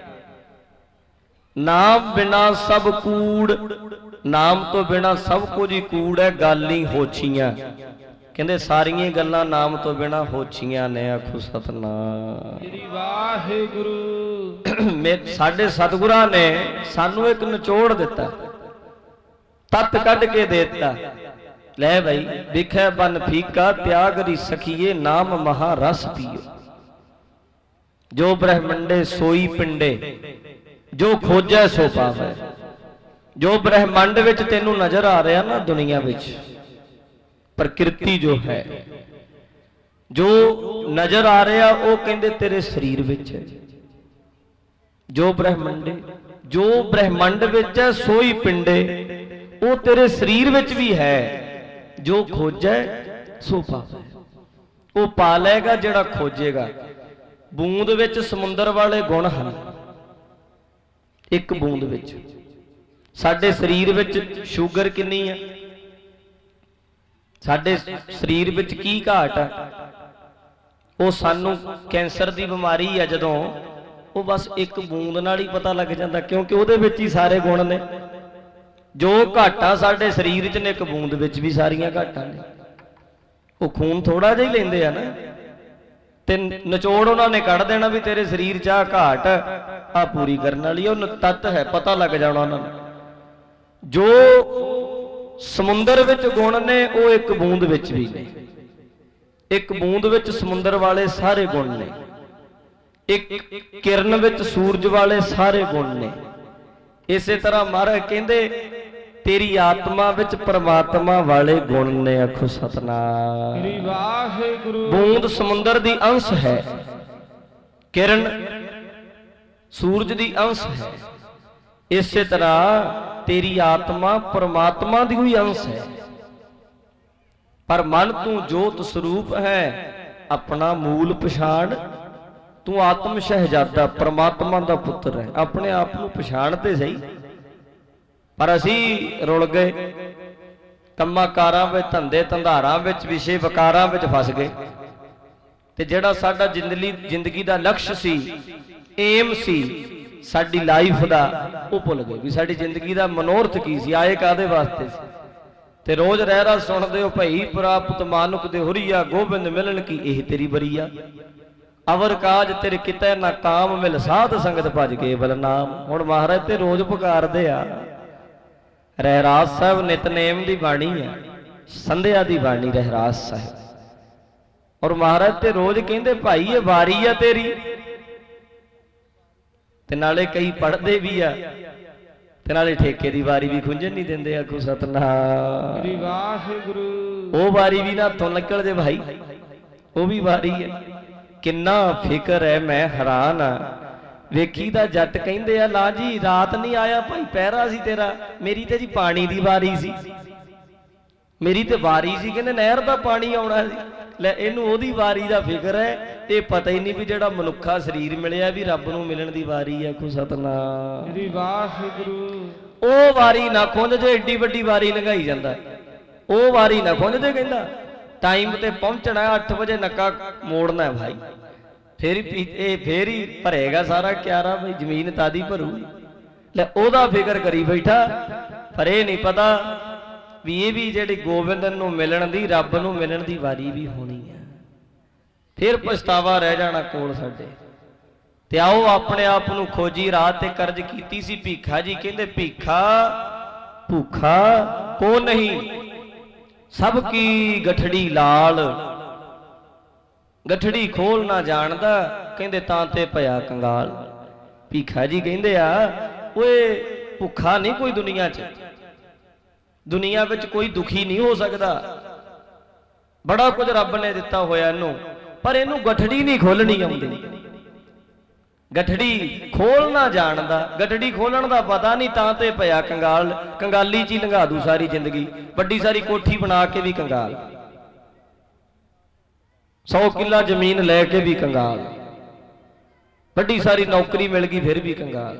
ਨਾਮ ਬਿਨਾ ਸਭ ਕੂੜ। ਨਾਮ ਤੋਂ ਬਿਨਾ ਸਭ ਕੁਝ ਹੀ ਕੂੜ ਹੈ, ਗੱਲ ਹੀ ਹੋਛੀਆਂ। ਕਹਿੰਦੇ ਸਾਰੀਆਂ ਗੱਲਾਂ ਨਾਮ ਤੋਂ ਬਿਨਾ ਹੋਛੀਆਂ ਨੇ। ਆਖੋ ਸਤਿਨਾਮ ਸ੍ਰੀ ਵਾਹਿਗੁਰੂ। ਸਾਡੇ ਸਤਿਗੁਰਾਂ ਨੇ ਸਾਨੂੰ ਇੱਕ ਨਿਚੋੜ ਦਿੱਤਾ, ਤਤ ਕੱਢ ਕੇ ਦੇ ਦਿੱਤਾ। ਲੈ ਬਈ, ਵਿਖੇ ਬਨ ਫੀਕਾ ਤਿਆਗ ਰੀ ਸਖੀਏ, ਨਾਮ ਮਹਾ ਰਸ ਪੀਓ। ਜੋ ਬ੍ਰਹਮੰਡੇ ਸੋਈ ਪਿੰਡੇ, ਜੋ ਖੋਜੈ ਸੋ ਪਾਵੈ। ਜੋ ਬ੍ਰਹਮੰਡ ਵਿੱਚ ਤੈਨੂੰ ਨਜ਼ਰ ਆ ਰਿਹਾ ਨਾ, ਦੁਨੀਆ ਵਿੱਚ ਪ੍ਰਕਿਰਤੀ ਜੋ ਹੈ, ਜੋ ਨਜ਼ਰ ਆ ਰਿਹਾ, ਉਹ ਕਹਿੰਦੇ ਤੇਰੇ ਸਰੀਰ ਵਿੱਚ ਹੈ। ਜੋ ਬ੍ਰਹਮੰਡ ਵਿੱਚ ਹੈ ਸੋਈ ਪਿੰਡੇ, ਉਹ ਤੇਰੇ ਸਰੀਰ ਵਿੱਚ ਵੀ ਹੈ। ਜੋ ਖੋਜੈ ਸੋ ਪਾਵੈ। ਉਹ ਪਾ ਲਏਗਾ ਜਿਹੜਾ ਖੋਜੇਗਾ। ਬੂੰਦ ਵਿੱਚ ਸਮੁੰਦਰ ਵਾਲੇ ਗੁਣ ਹਨ। ਇੱਕ ਬੂੰਦ ਵਿੱਚ ਸਾਡੇ ਸਰੀਰ ਵਿੱਚ ਸ਼ੂਗਰ ਕਿੰਨੀ ਆ, ਸਾਡੇ ਸਰੀਰ ਵਿੱਚ ਕੀ ਘਾਟ ਆ, ਉਹ ਸਾਨੂੰ ਕੈਂਸਰ ਦੀ ਬਿਮਾਰੀ ਆ ਜਦੋਂ, ਉਹ ਬਸ ਇੱਕ ਬੂੰਦ ਨਾਲ ਹੀ ਪਤਾ ਲੱਗ ਜਾਂਦਾ, ਕਿਉਂਕਿ ਉਹਦੇ ਵਿੱਚ ਹੀ ਸਾਰੇ ਗੁਣ ਨੇ। ਜੋ ਘਾਟਾਂ ਸਾਡੇ ਸਰੀਰ 'ਚ ਨੇ, ਇੱਕ ਬੂੰਦ ਵਿੱਚ ਵੀ ਸਾਰੀਆਂ ਘਾਟਾਂ ਨੇ। ਉਹ ਖੂਨ ਥੋੜਾ ਜਿਹਾ ਹੀ ਲੈਂਦੇ ਆ ਨਾ, ਤੇ ਨਿਚੋੜ ਉਹਨਾਂ ਨੇ ਕੱਢ ਦੇਣਾ ਵੀ ਤੇਰੇ ਸਰੀਰ 'ਚ ਆ ਘਾਟ ਆ ਪੂਰੀ ਕਰਨ ਵਾਲੀ, ਉਹ ਤੱਤ ਹੈ, ਪਤਾ ਲੱਗ ਜਾਣਾ ਉਹਨਾਂ ਨੂੰ। ਜੋ ਸਮੁੰਦਰ ਵਿੱਚ ਗੁਣ ਨੇ ਉਹ ਇੱਕ ਬੂੰਦ ਵਿੱਚ ਵੀ ਨੇ। ਇੱਕ ਬੂੰਦ ਵਿੱਚ ਸਮੁੰਦਰ ਵਾਲੇ ਸਾਰੇ ਗੁਣ ਨੇ, ਇੱਕ ਕਿਰਨ ਵਿੱਚ ਸੂਰਜ ਵਾਲੇ ਸਾਰੇ ਗੁਣ ਨੇ। ਇਸੇ ਤਰ੍ਹਾਂ ਮਹਾਰਾਜ ਕਹਿੰਦੇ ਤੇਰੀ ਆਤਮਾ ਵਿੱਚ ਪ੍ਰਮਾਤਮਾ ਵਾਲੇ ਗੁਣ ਨੇ। ਆਖੋ ਸਤਨਾਮ। ਸ੍ਰੀ ਵਾਹਿਗੁਰੂ। ਬੂੰਦ ਸਮੁੰਦਰ ਦੀ ਅੰਸ਼ ਹੈ, ਕਿਰਨ ਸੂਰਜ ਦੀ ਅੰਸ਼ ਹੈ। ਇਸੇ ਤਰ੍ਹਾਂ ਤੇਰੀ ਆਤਮਾ ਪ੍ਰਮਾਤਮਾ ਦੀ ਹੀ ਅੰਸ਼ ਹੈ, ਪਰ ਮਨ ਤੂੰ ਜੋਤ ਸਰੂਪ ਹੈ, ਆਪਣਾ ਮੂਲ ਪਛਾਣ। ਤੂੰ ਆਤਮ ਸ਼ਹਿਜ਼ਾਦਾ ਪ੍ਰਮਾਤਮਾ ਦਾ ਪੁੱਤਰ ਹੈ, ਆਪਣੇ ਆਪ ਨੂੰ ਪਛਾਣ ਤੇ ਸਹੀ। ਪਰ ਅਸੀਂ ਰੁਲ ਗਏ, ਕੰਮਾਂ ਕਾਰਾਂ ਵਿੱਚ, ਧੰਦੇ ਧੰਦਾਰਾਂ ਵਿੱਚ, ਵਿਸ਼ੇ ਵਿਕਾਰਾਂ ਵਿੱਚ ਫਸ ਗਏ, ਤੇ ਜਿਹੜਾ ਸਾਡਾ ਜ਼ਿੰਦਗੀ ਦਾ ਲਕਸ਼ ਸੀ, ਏਮ ਸੀ ਸਾਡੀ ਲਾਈਫ ਦਾ, ਉਹ ਭੁੱਲ ਗਏ ਵੀ ਸਾਡੀ ਜ਼ਿੰਦਗੀ ਦਾ ਮਨੋਰਥ ਕੀ ਸੀ, ਆਏ ਕਾਹਦੇ ਵਾਸਤੇ ਸੀ। ਤੇ ਰੋਜ਼ ਰਹਿਰਾ ਸੁਣਦੇ ਹੋ, ਭਈ ਪ੍ਰਾਪਤ ਮਾਨੁਕ ਦੇ ਹੁਰੀਆ, ਗੋਬਿੰਦ ਮਿਲਣ ਕੀ ਇਹ ਤੇਰੀ ਬਰੀਆ। ਅਵਰ ਕਾਜ ਤੇਰੇ ਕਿਤੇ ਨਾ ਕਾਮ, ਮਿਲ ਸਾਧ ਸੰਗਤ ਭਜ ਕੇ ਬਲਨਾਮ। ਹੁਣ ਮਹਾਰਾਜ ਤੇ ਰੋਜ਼ ਪੁਕਾਰਦੇ ਆ। ਰਹਿਰਾਸ ਸਾਹਿਬ ਨਿਤਨੇਮ ਦੀ ਬਾਣੀ ਹੈ, ਸੰਧਿਆ ਦੀ ਬਾਣੀ ਰਹਿਰਾਸ ਸਾਹਿਬ। ਔਰ ਮਹਾਰਾਜ ਤੇ ਰੋਜ਼ ਕਹਿੰਦੇ ਭਾਈ ਇਹ ਵਾਰੀ ਆ ਤੇਰੀ। ਤੇ ਨਾਲੇ ਕਈ ਪੜ੍ਹਦੇ ਵੀ ਆ, ਤੇ ਨਾਲੇ ਠੇਕੇ ਦੀ ਵਾਰੀ ਵੀ ਖੁੰਝਣ ਨਹੀਂ ਦਿੰਦੇ। ਆਖੋ ਸਤਨਾਮ। ਸ੍ਰੀ ਵਾਹਿਗੁਰੂ। ਉਹ ਵਾਰੀ ਵੀ ਨਾ ਹੱਥੋਂ ਨਿਕਲ ਜੇ ਭਾਈ, ਉਹ ਵੀ ਵਾਰੀ ਹੈ। ਕਿੰਨਾ ਫਿਕਰ ਹੈ, ਮੈਂ ਹੈਰਾਨ ਆ। ਵੇਖੀ ਦਾ ਜੱਟ ਕਹਿੰਦੇ ਆ, ਲਾ ਜੀ ਰਾਤ ਨਹੀਂ ਆਇਆ ਭਾਈ, ਪਹਿਰਾ ਸੀ ਤੇਰਾ। ਮੇਰੀ ਤੇ ਜੀ ਪਾਣੀ ਦੀ ਵਾਰੀ ਸੀ, ਮੇਰੀ ਤੇ ਵਾਰੀ ਸੀ, ਕਹਿੰਦੇ ਨਹਿਰ ਦਾ ਪਾਣੀ ਆਉਣਾ ਸੀ। ਲੈ ਇਹਨੂੰ ਉਹਦੀ ਵਾਰੀ ਦਾ ਫਿਕਰ ਹੈ, ਇਹ ਪਤਾ ਹੀ ਨਹੀਂ ਵੀ ਜਿਹੜਾ ਮਨੁੱਖਾ ਸਰੀਰ ਮਿਲਿਆ ਵੀ ਰੱਬ ਨੂੰ ਮਿਲਣ ਦੀ ਵਾਰੀ ਹੈ। ਆਖੋ ਸਤਨਾਮ। ਸ੍ਰੀ ਵਾਹਿਗੁਰੂ। ਉਹ ਵਾਰੀ ਨਾ ਖੁੰਝ ਜੇ, ਏਡੀ ਵੱਡੀ ਵਾਰੀ ਲੰਘਾਈ ਜਾਂਦਾ। ਉਹ ਵਾਰੀ ਨਾ ਖੁੰਝ ਜੇ, ਕਹਿੰਦਾ ਟਾਈਮ ਤੇ ਪਹੁੰਚਣਾ, 8 ਵਜੇ ਨੱਕਾ ਮੋੜਨਾ ਹੈ ਭਾਈ, ਫੇਰ ਹੀ ਭਰੇਗਾ ਸਾਰਾ ਕਿਆਰਾ। ਬਈ ਜ਼ਮੀਨ ਤਾਦੀ ਭਰੂ। ਲੈ ਉਹਦਾ ਫਿਕਰ ਕਰੀ ਬੈਠਾ, ਪਰ ਇਹ ਨਹੀਂ ਪਤਾ ਵੀ ਇਹ ਵੀ ਜਿਹੜੀ ਗੋਬਿੰਦ ਨੂੰ ਮਿਲਣ ਦੀ, ਰੱਬ ਨੂੰ ਮਿਲਣ ਦੀ ਵਾਰੀ ਵੀ ਹੋਣੀ ਹੈ। ਫਿਰ ਪਛਤਾਵਾ ਰਹਿ ਜਾਣਾ ਕੋਲ ਸਾਡੇ। ਤੇ ਆਓ ਆਪਣੇ ਆਪ ਨੂੰ ਖੋਜੀ। ਰਾਤ ਤੇ ਕਰਜ਼ ਕੀਤੀ ਸੀ ਭੀਖਾ ਜੀ, ਕਹਿੰਦੇ ਭੀਖਾ ਭੂਖਾ ਕੋ ਨਹੀਂ, ਸਭ ਕੀ ਗਠੜੀ ਲਾਲ। ਗਠੜੀ ਖੋਲ ਨਾ ਜਾਣਦਾ, ਕਹਿੰਦੇ ਤਾਂ ਤੇ ਭਇਆ ਕੰਗਾਲ। ਭੀਖਾ ਜੀ ਕਹਿੰਦੇ ਆ, ਓਏ ਭੁੱਖਾ ਨਹੀਂ ਕੋਈ ਦੁਨੀਆ 'ਚ, ਦੁਨੀਆ ਵਿੱਚ ਕੋਈ ਦੁਖੀ ਨਹੀਂ ਹੋ ਸਕਦਾ। ਬੜਾ ਕੁਝ ਰੱਬ ਨੇ ਦਿੱਤਾ ਹੋਇਆ ਇਹਨੂੰ, ਪਰ ਇਹਨੂੰ ਗਠੜੀ ਨਹੀਂ ਖੋਲਣੀ ਆਉਂਦੀ। ਗਠੜੀ ਖੋਲਣਾ ਜਾਣਦਾ, ਗਠੜੀ ਖੋਲਣ ਦਾ ਪਤਾ ਨਹੀਂ, ਤਾਂ ਤੇ ਭਇਆ ਕੰਗਾਲ। ਕੰਗਾਲੀ 'ਚ ਹੀ ਲੰਘਾ ਦੂ ਸਾਰੀ ਜ਼ਿੰਦਗੀ। ਵੱਡੀ ਸਾਰੀ ਕੋਠੀ ਬਣਾ ਕੇ ਵੀ ਕੰਗਾਲ, 100 ਕਿੱਲਾ ਜ਼ਮੀਨ ਲੈ ਕੇ ਵੀ ਕੰਗਾਲ, ਵੱਡੀ ਸਾਰੀ ਨੌਕਰੀ ਮਿਲ ਗਈ ਫਿਰ ਵੀ ਕੰਗਾਲ,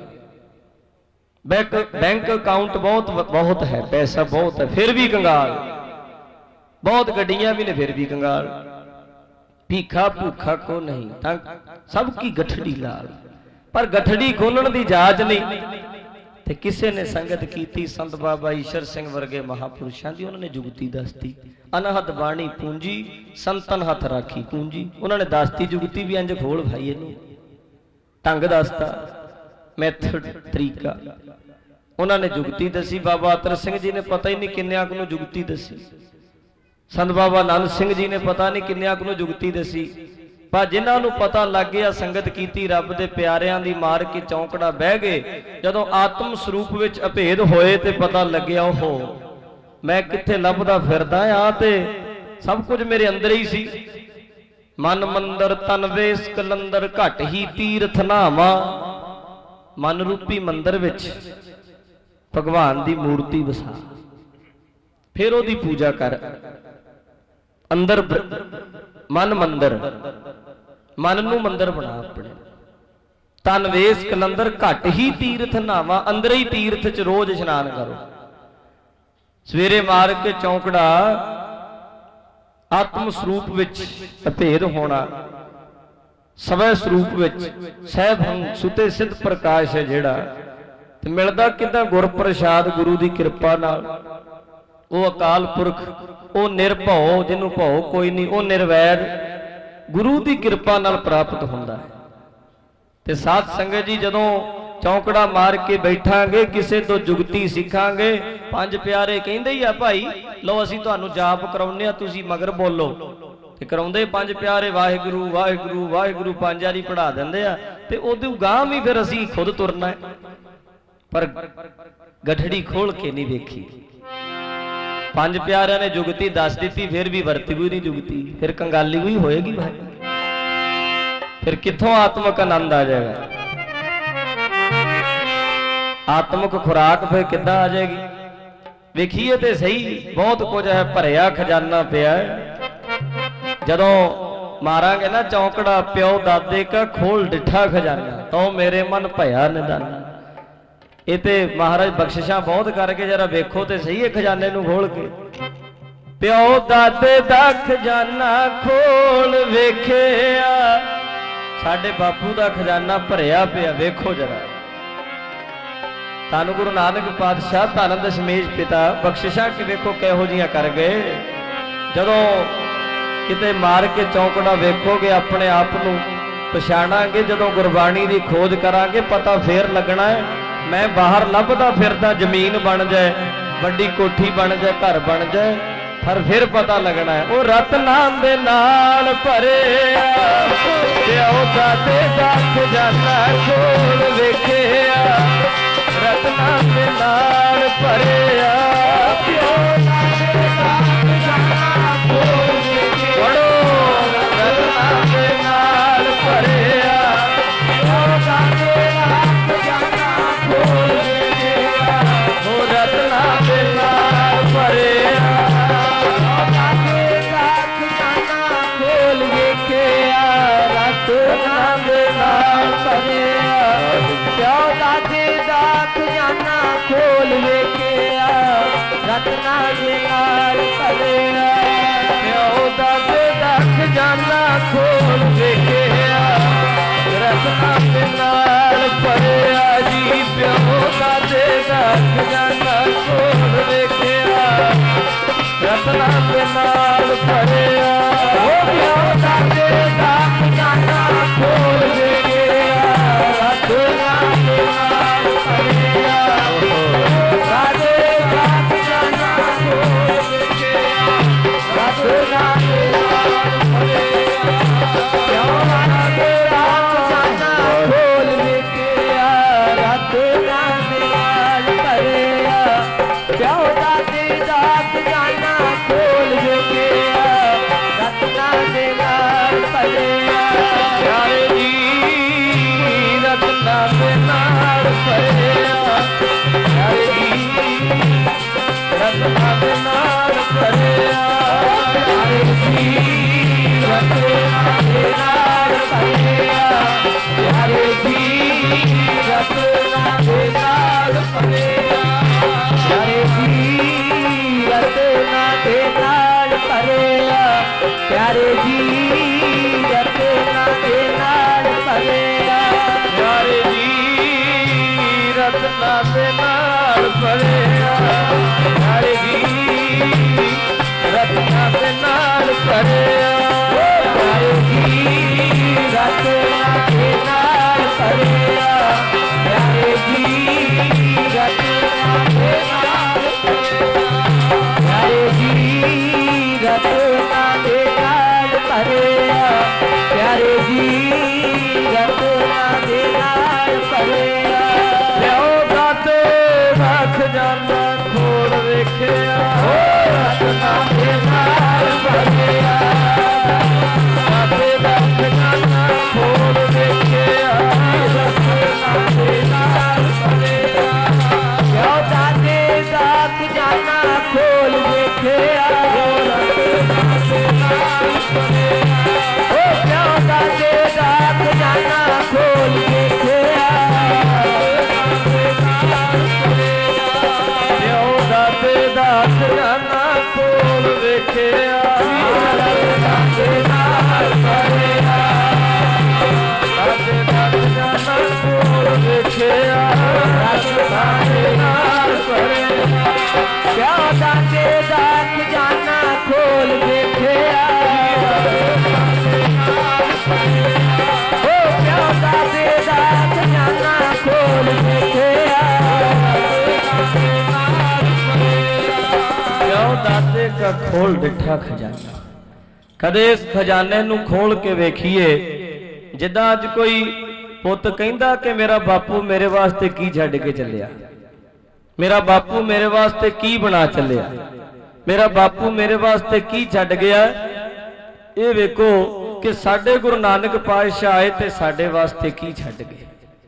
बैंक अकाउंट बहुत है, पैसा बहुत है फिर भी कंगाल, बहुत गड्डियां भी ने फिर भी कंगाल। भीखा भूखा को नहीं, सबकी गठड़ी लाल, पर गठड़ी खोलण दी जाच नहीं। ते किसे ने संगत की संत बाबा ईश्वर सिंह वर्गे महापुरुषों की, उन्होंने जुगती दसती, अनहद बाणी पूंजी संतन हथ राखी पूंजी। उन्होंने दसती जुगती भी इंज खोल भाई, इनू ढंग दसता, मैथड तरीका उन्होंने जुगती दसी। बाबा अतर सिंह जी ने पता ही नहीं किन्निया को जुगती दसी, संत बाबा नंद सिंह जी ने पता नहीं किन्निया को जुगती दसी। पर जिन्होंने पता लग गया, संगत की रब दे प्यारियां दी मार के चौंकड़ा बह गए, जदों आत्म स्वरूप विच अभेद होए ते पता लग्या ओहो मैं कित्थे लभदा फिरदा आ, ते सब कुछ मेरे अंदर ही सी। मन मंदर तन वेस कलंदर, घट ही तीरथ नावा। मन रूपी मंदिर विच भगवान दी मूर्ति वसा, फिर ओदी पूजा कर। अंदर मन मंदिर, मन नूं मंदिर बना अपने। तन वेस कलंदर घट ही तीर्थ नावा, अंदर ही तीर्थ च रोज इशनान करो। सवेरे मार के चौंकड़ा आत्म स्वरूप विच अभेद होना, सवै स्वरूप विच सहभंग सुते सिद्ध प्रकाश है जिहड़ा ते मिलदा किदां गुर प्रसाद गुरु की कृपा नाल। वो अकाल पुरख, वो निर्भौ जिन्हों भौ कोई नहीं, वो निर्वैर गुरु की कृपा नाल प्राप्त हुंदा है। ते साध संगत जी जदों चौंकड़ा मार के बैठांगे, किसी तो जुगती सीखांगे, पंज प्यारे कहंदे ही आ भाई लो असीं तुहानूं जाप कराउने आ, तुसीं मगर बोलो ते कराउंदे पंज प्यारे वाहिगुरू वाहिगुरू वाहिगुरू पंज वारी पढ़ा दिंदे आ ते उदों गांह भी फिर असीं खुद तुरना है। पर गठड़ी खोल के नहीं वेखी। पंज प्यारिਆਂ ने जुगती दस दी, फिर भी वरती हुई नहीं जुगती, फिर कंगाली हुई होएगी भाई, फिर कित्थों आत्मक आनंद आ जाएगा? आत्मक खुराक फिर किद्दां आ जाएगी? वेखीए ते सही, बहुत कुछ है भरिया खजाना पिया है। जदों मारांगे ना चौंकड़ा प्यो दादे का खोल डिठा खजाना, तो मेरे मन भया निदाना। ये ते महाराज बख्शिशां बहुत करके जरा वेखो ते सही है खजाने नूं खोल के। प्यो दादे दा खजाना खोल वेखिया, साडे बापू दा खजाना भरिया पिया, वेखो जरा। धन गुरु नानक पातशाह धन दशमेश पिता बख्शिशां कि वेखो किहो जिहियां कर गए। जदों किते मार के चौंकड़ा वेखोगे अपने आप नूं पछाणांगे, जदों गुरबाणी की खोज करांगे पता फेर लगना है। मैं बाहर लभदा फिरदा, जमीन बन जाए, वड्डी कोठी बन जाए, घर बन जाए, पर फिर पता लगना है। वो रत्नां दे नाल भरिया, प्यो दादे दा खजाना खोल वेखिया, रत्नां दे नाल भरिया, प्यो दादे दा खजाना खोल वेखिया, रत्नां दे नाल भरिया, प्यो दादे दा खजाना खोल वेखिया, हो रत्नां दे नाल भरिया, खोल वेखिया, रत्नां दे नाल भरिया, प्यो दादे दा खजाना खोल वेखिया, रत्नां दे नाल भरिया जी। प्यो दादे दा खजाना खोल वेखिया, रत्नां दे नाल भरिया, प्यो दादे दा खजाना खोल वेखिया, रत्नां दे नाल भरिया, राधे दा खजाना खोल वेखिया, रत्नां दे नाल भरिया, प्यो दादे दा खजाना खोल वेखिया, रत्नां दे नाल भरिया, प्यो दादे दा खजाना खोल वेखिया, रत्नां दे नाल भरिया, प्यारे जी रत्नां दे नाल भरिया, प्यारे जी रत्नां दे नाल भरिया, प्यारे जी रत्नां दे नाल भरिया, प्यारे जी रत्नां दे नाल भरिया, प्यारे जी रत्नां दे नाल भरिया, प्यारे जी रत्नां दे नाल भरिया, प्यारे जी रत्नां दे नाल भरिया, प्यारे जी रत्नां दे नाल भरिया, प्यारे जी रत्नां दे नाल भरिया, प्यारे जी रत्नां दे नाल भरिया, प्यारे जी रत्नां दे नाल भरिया, प्यारे जी रत्नां दे नाल भरिया, प्यो दादे दा खजाना खोल वेखिया, रत्नां दे नाल भरिया, ਪਿਓ ਦਾਤੇ ਦਾ ਖਜ਼ਾਨਾ ਖੋਲ ਦੇਖਿਆ ਉਹ ਪਿਓ ਦਾਤੇ ਦਾ ਖਜ਼ਾਨਾ ਖੋਲ ਦੇਖਿਆ ਪਿਓ ਦਾਤੇ ਦਾ ਖੋਲ ਦਿੱਠਾ ਖਜ਼ਾਨਾ ਕਦੇ ਇਸ ਖਜ਼ਾਨੇ ਨੂੰ ਖੋਲ ਕੇ ਵੇਖੀਏ ਜਿੱਦਾਂ ਅੱਜ ਕੋਈ ਪੁੱਤ ਕਹਿੰਦਾ ਕਿ ਮੇਰਾ ਬਾਪੂ ਮੇਰੇ ਵਾਸਤੇ ਕੀ ਛੱਡ ਕੇ ਚੱਲਿਆ ਮੇਰਾ ਬਾਪੂ ਮੇਰੇ ਵਾਸਤੇ ਕੀ ਬਣਾ ਚੱਲਿਆ ਮੇਰਾ ਬਾਪੂ ਮੇਰੇ ਵਾਸਤੇ ਕੀ ਛੱਡ ਗਿਆ ਇਹ ਵੇਖੋ ਕਿ ਸਾਡੇ ਗੁਰੂ ਨਾਨਕ ਪਾਤਸ਼ਾਹ ਆਏ ਤੇ ਸਾਡੇ ਵਾਸਤੇ ਕੀ ਛੱਡ ਗਏ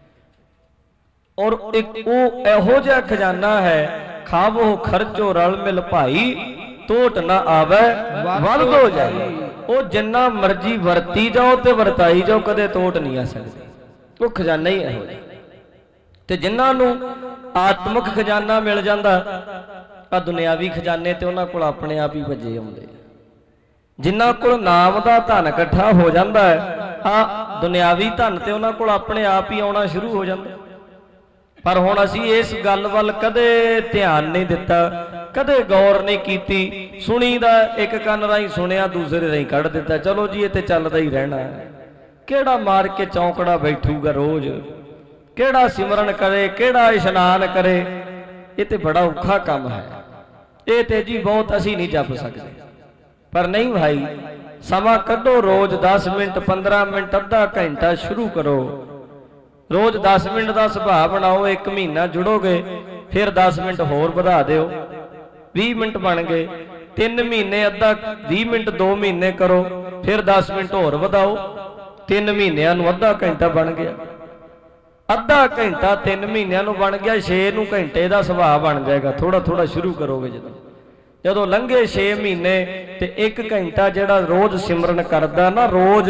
ਔਰ ਇੱਕ ਉਹ ਇਹੋ ਜਿਹਾ ਖਜ਼ਾਨਾ ਹੈ ਖਾਵੋ ਖਰਚੋ ਰਲ ਮਿਲ ਭਾਈ ਟੋਟ ਨਾ ਆਵੇ ਵੱਧ ਹੋ ਜਾਏ ਉਹ ਜਿੰਨਾ ਮਰਜੀ ਵਰਤੀ ਜਾਓ ਤੇ ਵਰਤਾਈ ਜਾਓ ਕਦੇ ਟੋਟ ਨਹੀਂ ਆ ਸਕਦੀ ਉਹ ਖਜ਼ਾਨਾ ਹੀ ਇਹੋ ਜਿਹਾ ਤੇ ਜਿਨ੍ਹਾਂ ਨੂੰ ਆਤਮਿਕ ਖਜ਼ਾਨਾ ਮਿਲ ਜਾਂਦਾ ਆ ਦੁਨਿਆਵੀ ਖਜ਼ਾਨੇ ਤੇ ਉਹਨਾਂ ਕੋਲ ਆਪਣੇ ਆਪ ਹੀ ਭੱਜੇ ਆਉਂਦੇ ਜਿਨ੍ਹਾਂ ਕੋਲ ਨਾਮ ਦਾ ਧਨ ਇਕੱਠਾ ਹੋ ਜਾਂਦਾ ਹੈ ਆ ਦੁਨਿਆਵੀ ਧਨ ਤੇ ਉਹਨਾਂ ਕੋਲ ਆਪਣੇ ਆਪ ਹੀ ਆਉਣਾ ਸ਼ੁਰੂ ਹੋ ਜਾਂਦਾ ਪਰ ਹੁਣ ਅਸੀਂ ਇਸ ਗੱਲ ਵੱਲ ਕਦੇ ਧਿਆਨ ਨਹੀਂ ਦਿੱਤਾ ਕਦੇ ਗੌਰ ਨਹੀਂ ਕੀਤੀ ਸੁਣੀਦਾ ਇੱਕ ਕੰਨ ਰਾਹੀਂ ਸੁਣਿਆ ਦੂਸਰੇ ਰਾਹੀਂ ਕੱਢ ਦਿੱਤਾ ਚਲੋ ਜੀ ਇਹ ਤੇ ਚੱਲਦਾ ਹੀ ਰਹਿਣਾ ਕਿਹੜਾ ਮਾਰ ਕੇ ਚੌਂਕੜਾ ਬੈਠੂਗਾ ਰੋਜ਼ ਕਿਹੜਾ ਸਿਮਰਨ ਕਰੇ ਕਿਹੜਾ ਇਸ਼ਨਾਨ ਕਰੇ ਇਹ ਤੇ ਬੜਾ ਔਖਾ ਕੰਮ ਹੈ ਇਹ ਤੇ ਜੀ ਬਹੁਤ ਅਸੀਂ ਨਹੀਂ ਜਪ ਸਕਦੇ ਪਰ ਨਹੀਂ ਭਾਈ ਸਮਾਂ ਕੱਢੋ ਰੋਜ਼ 10 ਮਿੰਟ 15 ਮਿੰਟ ਅੱਧਾ ਘੰਟਾ ਸ਼ੁਰੂ ਕਰੋ ਰੋਜ਼ 10 ਮਿੰਟ ਦਾ ਸੁਭਾਅ ਬਣਾਓ 1 ਮਹੀਨਾ ਜੁੜੋਗੇ ਫਿਰ 10 ਮਿੰਟ ਹੋਰ ਵਧਾ ਦਿਓ 20 ਮਿੰਟ ਬਣ ਗਏ 3 ਮਹੀਨੇ ਅੱਧਾ 20 ਮਿੰਟ 2 ਮਹੀਨੇ ਕਰੋ ਫਿਰ 10 ਮਿੰਟ ਹੋਰ ਵਧਾਓ 3 ਮਹੀਨਿਆਂ ਨੂੰ ਅੱਧਾ ਘੰਟਾ ਬਣ ਗਿਆ ਅੱਧਾ ਘੰਟਾ 3 ਮਹੀਨਿਆਂ ਨੂੰ ਬਣ ਗਿਆ 6 ਨੂੰ ਘੰਟੇ ਦਾ ਸੁਭਾਅ ਬਣ ਜਾਏਗਾ ਥੋੜਾ ਥੋੜਾ ਸ਼ੁਰੂ ਕਰੋਗੇ ਜਦੋਂ ਲੰਘੇ 6 ਮਹੀਨੇ ਤੇ 1 ਘੰਟਾ ਜਿਹੜਾ ਰੋਜ਼ ਸਿਮਰਨ ਕਰਦਾ ਨਾ ਰੋਜ਼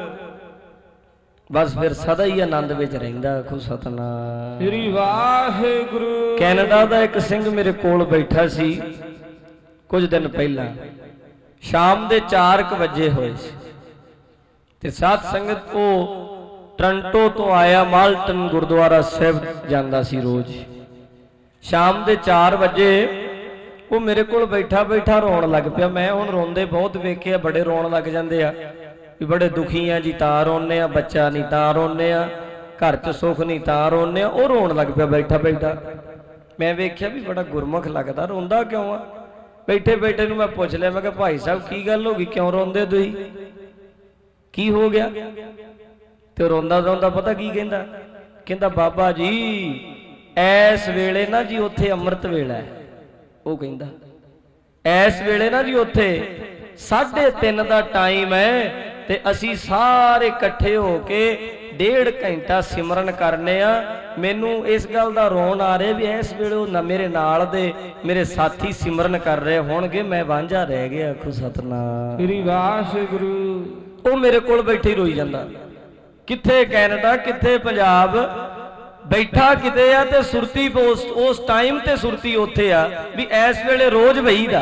ਬਸ ਫਿਰ ਸਦਾ ਹੀ ਆਨੰਦ ਵਿੱਚ ਰਹਿੰਦਾ ਆਖੋ ਸਤਨਾਮ ਸ੍ਰੀ ਵਾਹਿਗੁਰੂ ਕੈਨੇਡਾ ਦਾ ਇੱਕ ਸਿੰਘ ਮੇਰੇ ਕੋਲ ਬੈਠਾ ਸੀ ਕੁਝ ਦਿਨ ਪਹਿਲਾਂ ਸ਼ਾਮ ਦੇ 4 ਵਜੇ ਹੋਏ ਸੀ ਤੇ ਸਾਧ ਸੰਗਤ ਉਹ ਟੋਰਾਂਟੋ ਤੋਂ ਆਇਆ ਮਾਲਟਨ ਗੁਰਦੁਆਰਾ ਸਾਹਿਬ ਜਾਂਦਾ ਸੀ ਰੋਜ਼ ਸ਼ਾਮ ਦੇ 4 ਵਜੇ ਉਹ ਮੇਰੇ ਕੋਲ ਬੈਠਾ ਬੈਠਾ ਰੋਣ ਲੱਗ ਪਿਆ ਮੈਂ ਹੁਣ ਰੋਂਦੇ ਬਹੁਤ ਵੇਖਿਆ ਬੜੇ ਰੋਣ ਲੱਗ ਜਾਂਦੇ ਆ ਵੀ ਬੜੇ ਦੁਖੀ ਆ ਜੀ ਤਾਂ ਰੋਨੇ ਆ ਬੱਚਾ ਨਹੀਂ ਤਾਂ ਰੋਨੇ ਆ ਘਰ 'ਚ ਸੁੱਖ ਨਹੀਂ ਤਾਂ ਰੋਨੇ ਆ ਉਹ ਰੋਣ ਲੱਗ ਪਿਆ ਬੈਠਾ ਬੈਠਾ ਮੈਂ ਵੇਖਿਆ ਵੀ ਬੜਾ ਗੁਰਮੁਖ ਲੱਗਦਾ ਰੋਂਦਾ ਕਿਉਂ ਆ ਬੈਠੇ ਬੈਠੇ ਨੂੰ ਮੈਂ ਪੁੱਛ ਲਿਆ ਮੈਂ ਕਿਹਾ ਭਾਈ ਸਾਹਿਬ ਕੀ ਗੱਲ ਹੋ ਗਈ ਕਿਉਂ ਰੋਂਦੇ ਤੁਸੀਂ ਕੀ ਹੋ ਗਿਆ ਤੇ ਰੋਂਦਾ ਰੋਂਦਾ ਪਤਾ ਕੀ ਕਹਿੰਦਾ ਕਹਿੰਦਾ ਬਾਬਾ ਜੀ ਐਸ ਵੇਲੇ ਨਾ ਜੀ ਉੱਥੇ ਅੰਮ੍ਰਿਤ ਵੇਲਾ ਹੈ ਉਹ ਕਹਿੰਦਾ ਐਸ ਵੇਲੇ ਨਾ ਜੀ ਉੱਥੇ 3:30 ਦਾ ਟਾਈਮ ਹੈ ਤੇ ਅਸੀਂ ਸਾਰੇ ਇਕੱਠੇ ਹੋ ਕੇ 1.5 ਘੰਟਾ ਸਿਮਰਨ ਕਰਨੇ ਆ ਮੈਨੂੰ ਇਸ ਗੱਲ ਦਾ ਰੋਣ ਆ ਰਿਹਾ ਵੀ ਇਸ ਵੇਲੇ ਉਹ ਮੇਰੇ ਨਾਲ ਦੇ ਮੇਰੇ ਸਾਥੀ ਸਿਮਰਨ ਕਰ ਰਹੇ ਹੋਣਗੇ ਮੈਂ ਵਾਂਝਾ ਰਹਿ ਗਿਆ ਆਖੋ ਸਤਨਾਮ ਸ੍ਰੀ ਵਾਹਿਗੁਰੂ ਉਹ ਮੇਰੇ ਕੋਲ ਬੈਠੇ ਰੋਈ ਜਾਂਦਾ ਕਿੱਥੇ ਕੈਨੇਡਾ ਕਿੱਥੇ ਪੰਜਾਬ ਬੈਠਾ ਕਿਤੇ ਆ ਤੇ ਸੁਰਤੀ ਉਸ ਟਾਈਮ ਤੇ ਸੁਰਤੀ ਉੱਥੇ ਆ ਵੀ ਇਸ ਵੇਲੇ ਰੋਜ਼ ਵਹੀਦਾ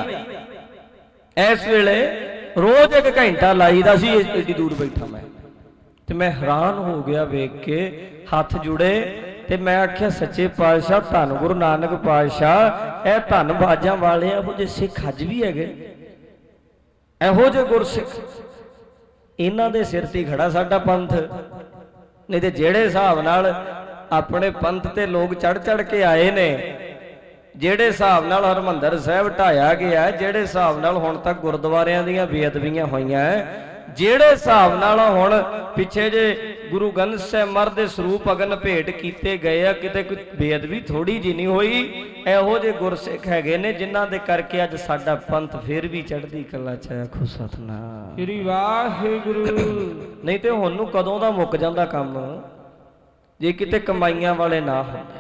ਇਸ ਵੇਲੇ ਰੋਜ਼ 1 ਘੰਟਾ ਲਾਈਦਾ ਸੀ ਏਡੀ ਦੂਰ ਬੈਠਾ ਮੈਂ ਤੇ ਮੈਂ ਹੈਰਾਨ ਹੋ ਗਿਆ ਵੇਖ ਕੇ ਹੱਥ ਜੁੜੇ ਤੇ ਮੈਂ ਆਖਿਆ ਸੱਚੇ ਪਾਤਸ਼ਾਹ ਧੰਨ ਗੁਰੂ ਨਾਨਕ ਪਾਤਸ਼ਾਹ ਇਹ ਧੰਨ ਬਾਜਾਂ ਵਾਲੇ ਇਹੋ ਜਿਹੇ ਸਿੱਖ ਅੱਜ ਵੀ ਹੈਗੇ ਇਹੋ ਜਿਹੇ ਗੁਰਸਿੱਖ ਇਹਨਾਂ ਦੇ ਸਿਰ ਤੇ ਖੜਾ ਸਾਡਾ ਪੰਥ ਨਹੀਂ ਤੇ ਜਿਹੜੇ ਹਿਸਾਬ ਨਾਲ ਆਪਣੇ ਪੰਥ ਤੇ ਲੋਕ ਚੜ ਚੜ ਕੇ ਆਏ ਨੇ ਜਿਹੜੇ ਹਿਸਾਬ ਨਾਲ ਹਰਮੰਦਰ ਸਾਹਿਬ ਢਾਇਆ ਗਿਆ ਜਿਹੜੇ ਹਿਸਾਬ ਨਾਲ ਹੁਣ ਤੱਕ ਗੁਰਦੁਆਰਿਆਂ ਦੀਆਂ ਬੇਅਦਬੀਆਂ ਹੋਈਆਂ ਜਿਹੜੇ ਹਿਸਾਬ ਨਾਲ ਹੁਣ ਪਿੱਛੇ ਜੇ ਗੁਰੂ ਗ੍ਰੰਥ ਸਾਹਿਬ ਮਹਾਰਾਜ ਦੇ ਸਰੂਪ ਅਗਨ ਭੇਟ ਕੀਤੇ ਗਏ ਆ ਕਿਤੇ ਕੋਈ ਬੇਅਦਬੀ ਥੋੜੀ ਜੀ ਨਹੀਂ ਹੋਈ ਇਹੋ ਜਿਹੇ ਗੁਰਸਿੱਖ ਹੈਗੇ ਨੇ ਜਿਨ੍ਹਾਂ ਦੇ ਕਰਕੇ ਅੱਜ ਸਾਡਾ ਪੰਥ ਫਿਰ ਵੀ ਚੜ੍ਹਦੀ ਕਲਾ ਚ ਆਖੋ ਸਤਨਾਮ ਸ੍ਰੀ ਵਾਹਿਗੁਰੂ ਨਹੀਂ ਤੇ ਹੁਣ ਨੂੰ ਕਦੋਂ ਦਾ ਮੁੱਕ ਜਾਂਦਾ ਕੰਮ ਜੇ ਕਿਤੇ ਕਮਾਈਆਂ ਵਾਲੇ ਨਾ ਹੁੰਦੇ